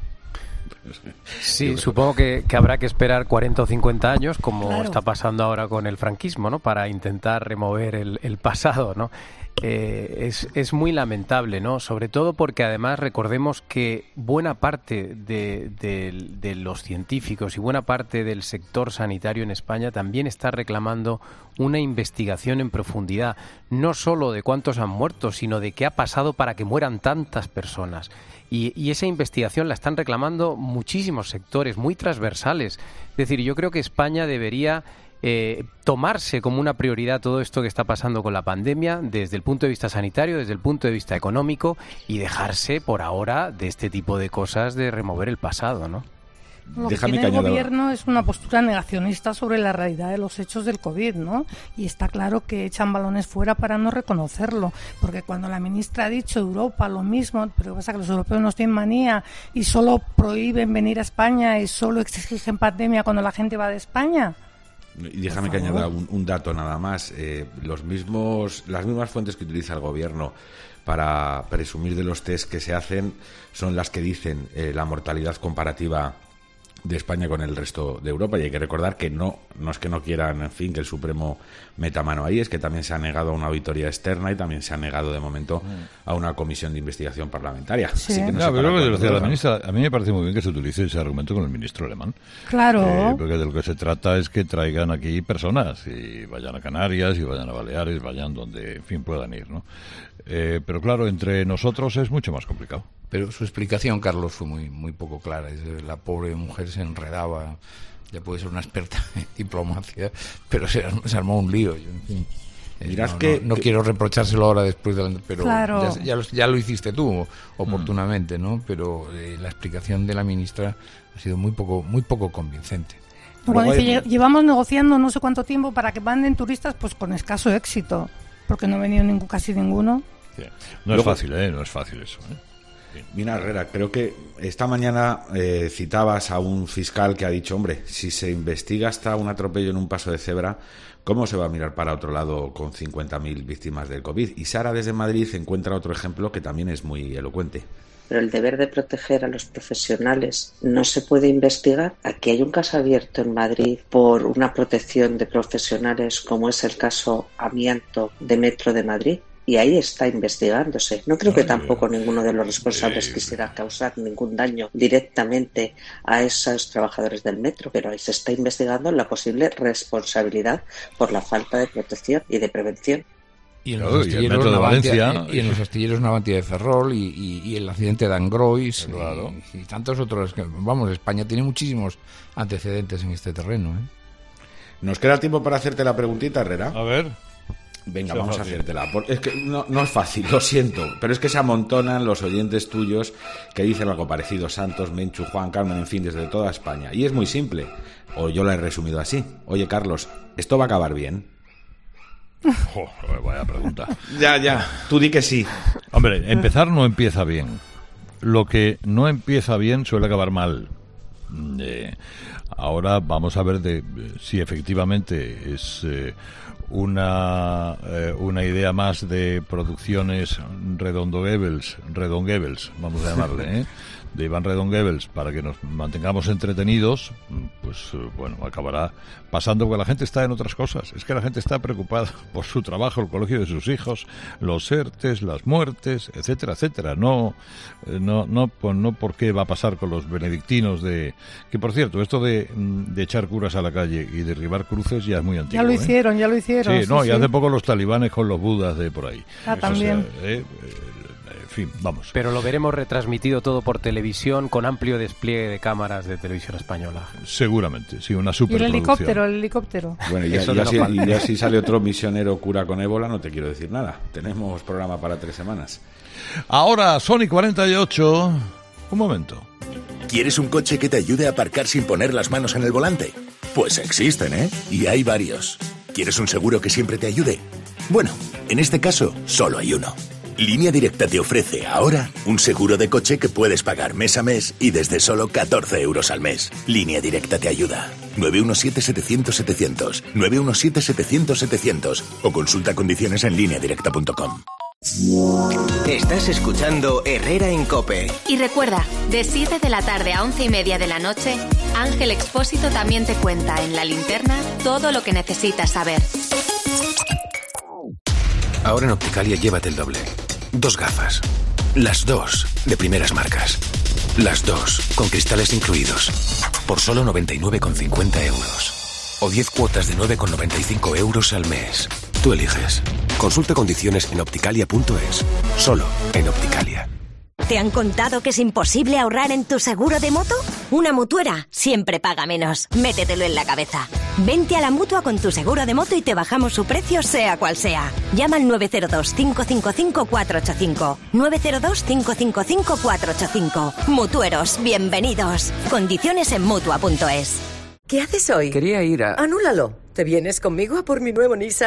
Sí, supongo que, que habrá que esperar cuarenta o cincuenta años, como Claro. está pasando ahora con el franquismo, ¿no? Para intentar remover el, el pasado, ¿no? Eh, es, es muy lamentable, ¿no? Sobre todo porque además recordemos que buena parte de, de, de los científicos y buena parte del sector sanitario en España también está reclamando una investigación en profundidad, no solo de cuántos han muerto, sino de qué ha pasado para que mueran tantas personas. Y, y esa investigación la están reclamando muchísimos sectores, muy transversales. Es decir, yo creo que España debería eh, tomarse como una prioridad todo esto que está pasando con la pandemia desde el punto de vista sanitario, desde el punto de vista económico, y dejarse por ahora de este tipo de cosas de remover el pasado, ¿no? Lo Déjame que tiene que el añada- gobierno es una postura negacionista sobre la realidad de los hechos del COVID, ¿no? Y está claro que echan balones fuera para no reconocerlo, porque cuando la ministra ha dicho Europa lo mismo, pero lo que pasa es que los europeos nos tienen manía y solo prohíben venir a España y solo exigen pandemia cuando la gente va de España. Y déjame que añada un, un dato nada más. Eh, los mismos, las mismas fuentes que utiliza el gobierno para presumir de los test que se hacen son las que dicen eh, la mortalidad comparativa de España con el resto de Europa, y hay que recordar que no no es que no quieran, en fin, que el Supremo meta mano ahí, es que también se ha negado a una auditoría externa y también se ha negado de momento a una comisión de investigación parlamentaria. Sí. Así que no No, sé pero para lo que cuándo, decía la ¿no? ministra, a mí me parece muy bien que se utilice ese argumento con el ministro alemán. Claro. Eh, porque de lo que se trata es que traigan aquí personas y vayan a Canarias y vayan a Baleares, vayan donde, en fin, puedan ir, ¿no? Eh, pero claro, entre nosotros es mucho más complicado. Pero su explicación, Carlos, fue muy muy poco clara. Es decir, la pobre mujer se enredaba, ya puede ser una experta en diplomacia, pero se, se armó un lío. Yo, en fin, eh, Mirad no, que- no, no que- quiero reprochárselo ahora después, de la, pero Claro. ya, ya, lo, ya lo hiciste tú oportunamente, ¿no? Pero eh, la explicación de la ministra ha sido muy poco muy poco convincente. Cuando Luego dice, hay- "Lle- llevamos negociando no sé cuánto tiempo para que manden turistas", pues con escaso éxito, porque no ha venido ningún, casi ninguno. Sí. No Luego- es fácil, ¿eh? No es fácil eso, ¿eh? Mira, Herrera, creo que esta mañana eh, citabas a un fiscal que ha dicho, hombre, si se investiga hasta un atropello en un paso de cebra, ¿cómo se va a mirar para otro lado con cincuenta mil víctimas del COVID? Y Sara desde Madrid encuentra otro ejemplo que también es muy elocuente. Pero el deber de proteger a los profesionales no se puede investigar. Aquí hay un caso abierto en Madrid por una protección de profesionales, como es el caso Amianto de Metro de Madrid. Y ahí está investigándose. No creo que tampoco ninguno de los responsables quisiera causar ningún daño directamente a esos trabajadores del metro, pero ahí se está investigando la posible responsabilidad por la falta de protección y de prevención. Y en Claro, los y el astilleros metro de Navantia, Valencia. y en los astilleros Navantia de Ferrol y, y, y el accidente de Angrois Claro. y, y tantos otros. Que, vamos, España tiene muchísimos antecedentes en este terreno, ¿eh? ¿Nos queda tiempo para hacerte la preguntita, Herrera? A ver. Venga, Sea vamos fácil. a hacértela. Por- Es que no, no es fácil, lo siento, pero es que se amontonan los oyentes tuyos que dicen algo parecido, Santos, Menchu, Juan, Carmen, en fin, desde toda España. Y es muy simple, o yo la he resumido así. Oye, Carlos, ¿esto va a acabar bien? Joder, vaya pregunta. Ya, ya, tú di que sí. Hombre, empezar no empieza bien. Lo que no empieza bien suele acabar mal. Eh, ahora vamos a ver de, si efectivamente es eh, una eh, una idea más de producciones Redondo Goebbels, Redon Goebbels, vamos a llamarle, ¿eh? de Iván Redon Goebbels, para que nos mantengamos entretenidos, pues eh, bueno, acabará pasando porque la gente está en otras cosas. Es que la gente está preocupada por su trabajo, el colegio de sus hijos, los ERTES, las muertes, etcétera, etcétera. No, eh, no, no, pues no por qué va a pasar con los benedictinos de... Que por cierto, esto de, de echar curas a la calle y derribar cruces ya es muy antiguo. Ya lo ¿eh? hicieron, ya lo hicieron. Sí, no, sí, y sí. hace poco los talibanes con los budas de por ahí. Ah, O sea, también. eh, eh, en fin, vamos. Pero lo veremos retransmitido todo por televisión con amplio despliegue de cámaras de televisión española. Seguramente, sí, una Y el superproducción. helicóptero, el helicóptero. Bueno, ya, Eso ya no si, falta. y ya si sale otro misionero cura con ébola, no te quiero decir nada. Tenemos programa para tres semanas. Ahora, Sony cuarenta y ocho. Un momento. ¿Quieres un coche que te ayude a aparcar sin poner las manos en el volante? Pues existen, ¿eh? Y hay varios. ¿Quieres un seguro que siempre te ayude? Bueno, en este caso, solo hay uno. Línea Directa te ofrece ahora un seguro de coche que puedes pagar mes a mes y desde solo catorce euros al mes. Línea Directa te ayuda. nueve uno siete, setecientos, setecientos. nueve uno siete, setecientos, setecientos. O consulta condiciones en línea directa punto com. Estás escuchando Herrera en COPE. Y recuerda, de siete de la tarde a once y media de la noche, Ángel Expósito también te cuenta en La Linterna todo lo que necesitas saber. Ahora en Opticalia llévate el doble. Dos gafas. Las dos de primeras marcas. Las dos con cristales incluidos. Por solo noventa y nueve con cincuenta euros. O diez cuotas de nueve con noventa y cinco euros al mes. Tú eliges. Consulta condiciones en opticalia punto es. Solo en Opticalia. ¿Te han contado que es imposible ahorrar en tu seguro de moto? Una mutuera siempre paga menos. Métetelo en la cabeza. Vente a la Mutua con tu seguro de moto y te bajamos su precio sea cual sea. Llama al nueve cero dos, cinco cinco cinco, cuatro ocho cinco. nueve cero dos, cinco cinco cinco, cuatro ocho cinco. Mutueros, bienvenidos. Condiciones en Mutua punto es. ¿Qué haces hoy? Quería ir a... Anúlalo. ¿Te vienes conmigo a por mi nuevo Nissan?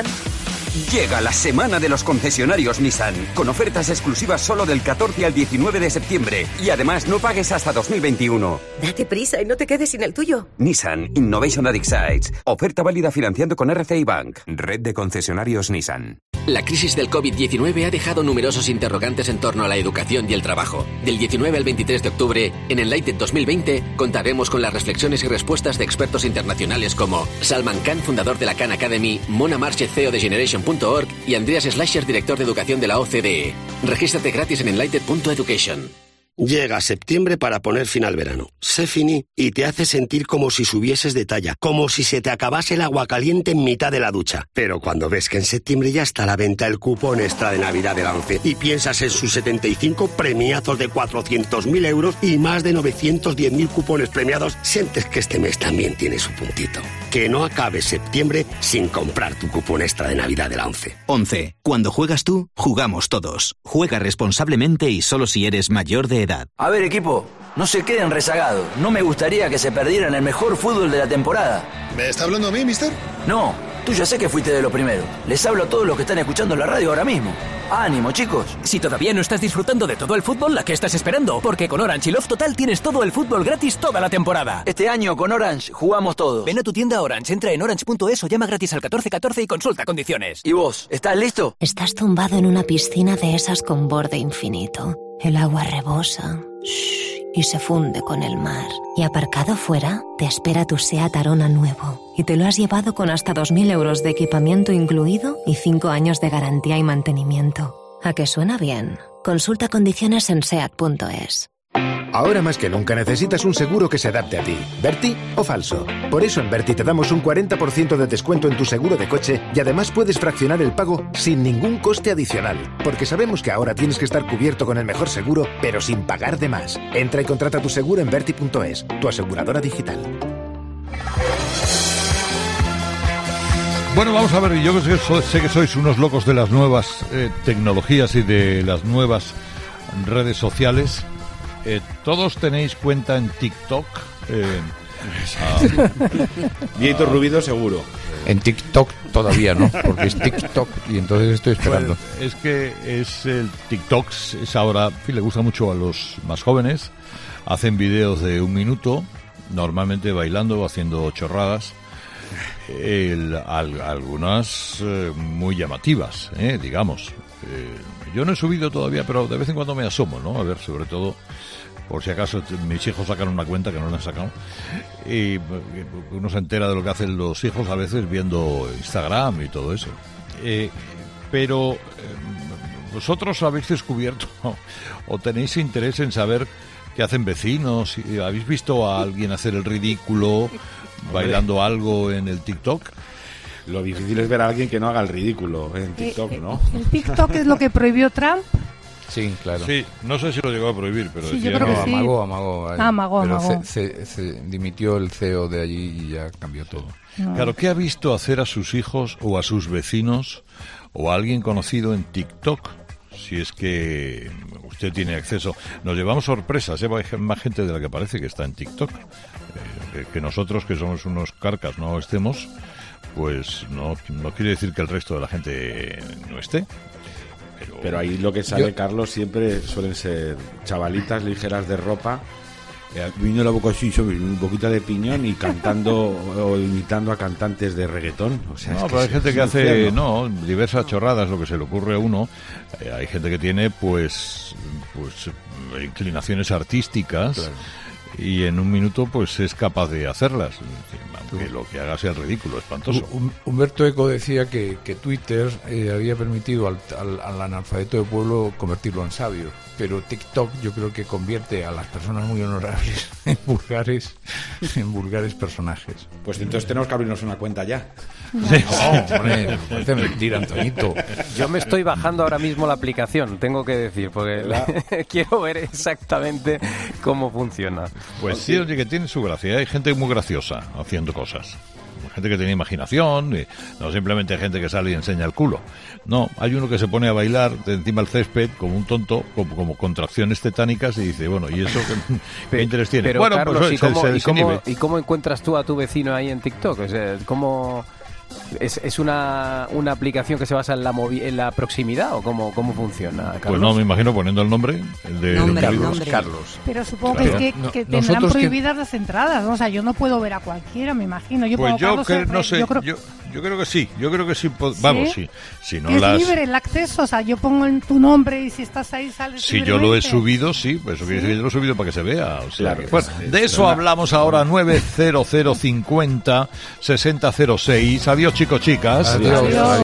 Llega la semana de los concesionarios Nissan, con ofertas exclusivas solo del catorce al diecinueve de septiembre. Y además no pagues hasta dos mil veintiuno. Date prisa y no te quedes sin el tuyo. Nissan Innovation that excites. Oferta válida financiando con R C I Bank. Red de concesionarios Nissan. La crisis del covid diecinueve ha dejado numerosos interrogantes en torno a la educación y el trabajo. Del diecinueve al veintitrés de octubre, en Enlighted dos mil veinte, contaremos con las reflexiones y respuestas de expertos internacionales como Salman Khan, fundador de la Khan Academy, Mona Marche, C E O de Generation punto org y Andreas Schleicher, director de educación de la O C D E. Regístrate gratis en enlighted punto education. Llega septiembre para poner fin al verano. Se finí y te hace sentir como si subieses de talla, como si se te acabase el agua caliente en mitad de la ducha. Pero cuando ves que en septiembre ya está a la venta el cupón extra de Navidad de la ONCE y piensas en sus setenta y cinco premiazos de cuatrocientos mil euros y más de novecientos diez mil cupones premiados, sientes que este mes también tiene su puntito. Que no acabe septiembre sin comprar tu cupón extra de Navidad de la ONCE. ONCE. Cuando juegas tú, jugamos todos. Juega responsablemente y solo si eres mayor de edad. A ver, equipo, no se queden rezagados. No me gustaría que se perdieran el mejor fútbol de la temporada. ¿Me está hablando a mí, mister? No, tú ya sé que fuiste de lo primero. Les hablo a todos los que están escuchando la radio ahora mismo. ¡Ánimo, chicos! Si todavía no estás disfrutando de todo el fútbol, ¿a qué estás esperando? Porque con Orange y Love Total tienes todo el fútbol gratis toda la temporada. Este año con Orange jugamos todos. Ven a tu tienda Orange, entra en orange punto es o llama gratis al catorce catorce y consulta condiciones. ¿Y vos, estás listo? Estás tumbado en una piscina de esas con borde infinito. El agua rebosa shh, y se funde con el mar. Y aparcado fuera, te espera tu SEAT Arona nuevo. Y te lo has llevado con hasta dos mil euros de equipamiento incluido y cinco años de garantía y mantenimiento. ¿A que suena bien? Consulta condiciones en seat punto es. Ahora más que nunca necesitas un seguro que se adapte a ti, Berti o falso. Por eso en Berti te damos un cuarenta por ciento de descuento en tu seguro de coche y además puedes fraccionar el pago sin ningún coste adicional. Porque sabemos que ahora tienes que estar cubierto con el mejor seguro, pero sin pagar de más. Entra y contrata tu seguro en Berti punto es, tu aseguradora digital. Bueno, vamos a ver, yo sé, sé que sois unos locos de las nuevas eh, tecnologías y de las nuevas redes sociales. Eh, ¿Todos tenéis cuenta en TikTok? Eh, ah, Dieto Rubido seguro. En TikTok todavía no, porque es TikTok y entonces estoy esperando. Pues es que es el TikTok, es ahora, en fin, le gusta mucho a los más jóvenes. Hacen videos de un minuto, normalmente bailando o haciendo chorradas. El, al, algunas eh, muy llamativas, eh, digamos. Eh, yo no he subido todavía, pero de vez en cuando me asomo, ¿no? A ver, sobre todo, por si acaso t- mis hijos sacan una cuenta que no la han sacado. Y uno se entera de lo que hacen los hijos a veces viendo Instagram y todo eso. Eh, pero eh, vosotros habéis descubierto o tenéis interés en saber qué hacen vecinos. ¿Habéis visto a alguien hacer el ridículo bailando algo en el TikTok? Lo difícil es ver a alguien que no haga el ridículo en TikTok, eh, ¿no? ¿El TikTok es lo que prohibió Trump? Sí, claro. Sí, no sé si lo llegó a prohibir, pero sí, decía yo creo no, que sí. amagó, amagó. Ah, amagó, pero amagó. Se, se, se dimitió el C E O de allí y ya cambió todo. No. Claro, ¿qué ha visto hacer a sus hijos o a sus vecinos o a alguien conocido en TikTok? Si es que usted tiene acceso. Nos llevamos sorpresas, ¿eh? Hay más gente de la que parece que está en TikTok. Eh, que, que nosotros, que somos unos carcas, no estemos, pues no, no quiere decir que el resto de la gente no esté. Pero, Pero ahí lo que sale, yo... Carlos, siempre suelen ser chavalitas ligeras de ropa, eh, vino la boca así, un poquito de piñón y cantando o imitando a cantantes de reggaetón. O sea, no, es que pero hay es, gente es que hace infierno. no diversas chorradas, lo que se le ocurre a uno. Eh, hay gente que tiene pues pues inclinaciones artísticas. Claro. Y en un minuto pues es capaz de hacerlas, aunque lo que haga sea el ridículo, espantoso. Humberto Eco decía que, que Twitter eh, había permitido al, al, al analfabeto de pueblo convertirlo en sabio, pero TikTok yo creo que convierte a las personas muy honorables en vulgares, en vulgares personajes. Pues entonces tenemos que abrirnos una cuenta ya. Sí, no, hombre, me parece mentira, Antoñito. Yo me estoy bajando ahora mismo la aplicación, tengo que decir, porque quiero ver exactamente cómo funciona. Pues sí, oye, que tiene su gracia. Hay gente muy graciosa haciendo cosas. Gente que tiene imaginación, y no simplemente gente que sale y enseña el culo. No, hay uno que se pone a bailar de encima del césped como un tonto, como, como contracciones tetánicas, y dice, bueno, ¿y eso qué, qué interés tiene? Pero, bueno, Carlos, pues ¿y, se, cómo, se ¿y, cómo, desinhibe. ¿y cómo encuentras tú a tu vecino ahí en TikTok? O sea, ¿cómo...? ¿Es, es una, una aplicación que se basa en la movi en la proximidad o cómo, cómo funciona, Carlos? Pues no, me imagino poniendo el nombre de, Nombre, de Carlos. nombre. Carlos. Pero supongo Claro. que, es que, No, que tendrán nosotros que- prohibidas las entradas, ¿no? O sea, yo no puedo ver a cualquiera, me imagino. Yo Pues pongo yo, Carlos que, Herrera, no sé, yo creo yo, yo creo que sí, yo creo que sí, po- vamos, sí, si no es las... libre el acceso, o sea, yo pongo en tu nombre y si estás ahí sales Si yo lo he libremente. subido, sí, pues eso quiere decir que yo lo he subido para que se vea. O sea, Claro, que- bueno, es- de es eso verdad. hablamos ahora, nueve cero cero cincuenta sesenta cero seis. Adiós, chicos, chicas. Adiós. Adiós.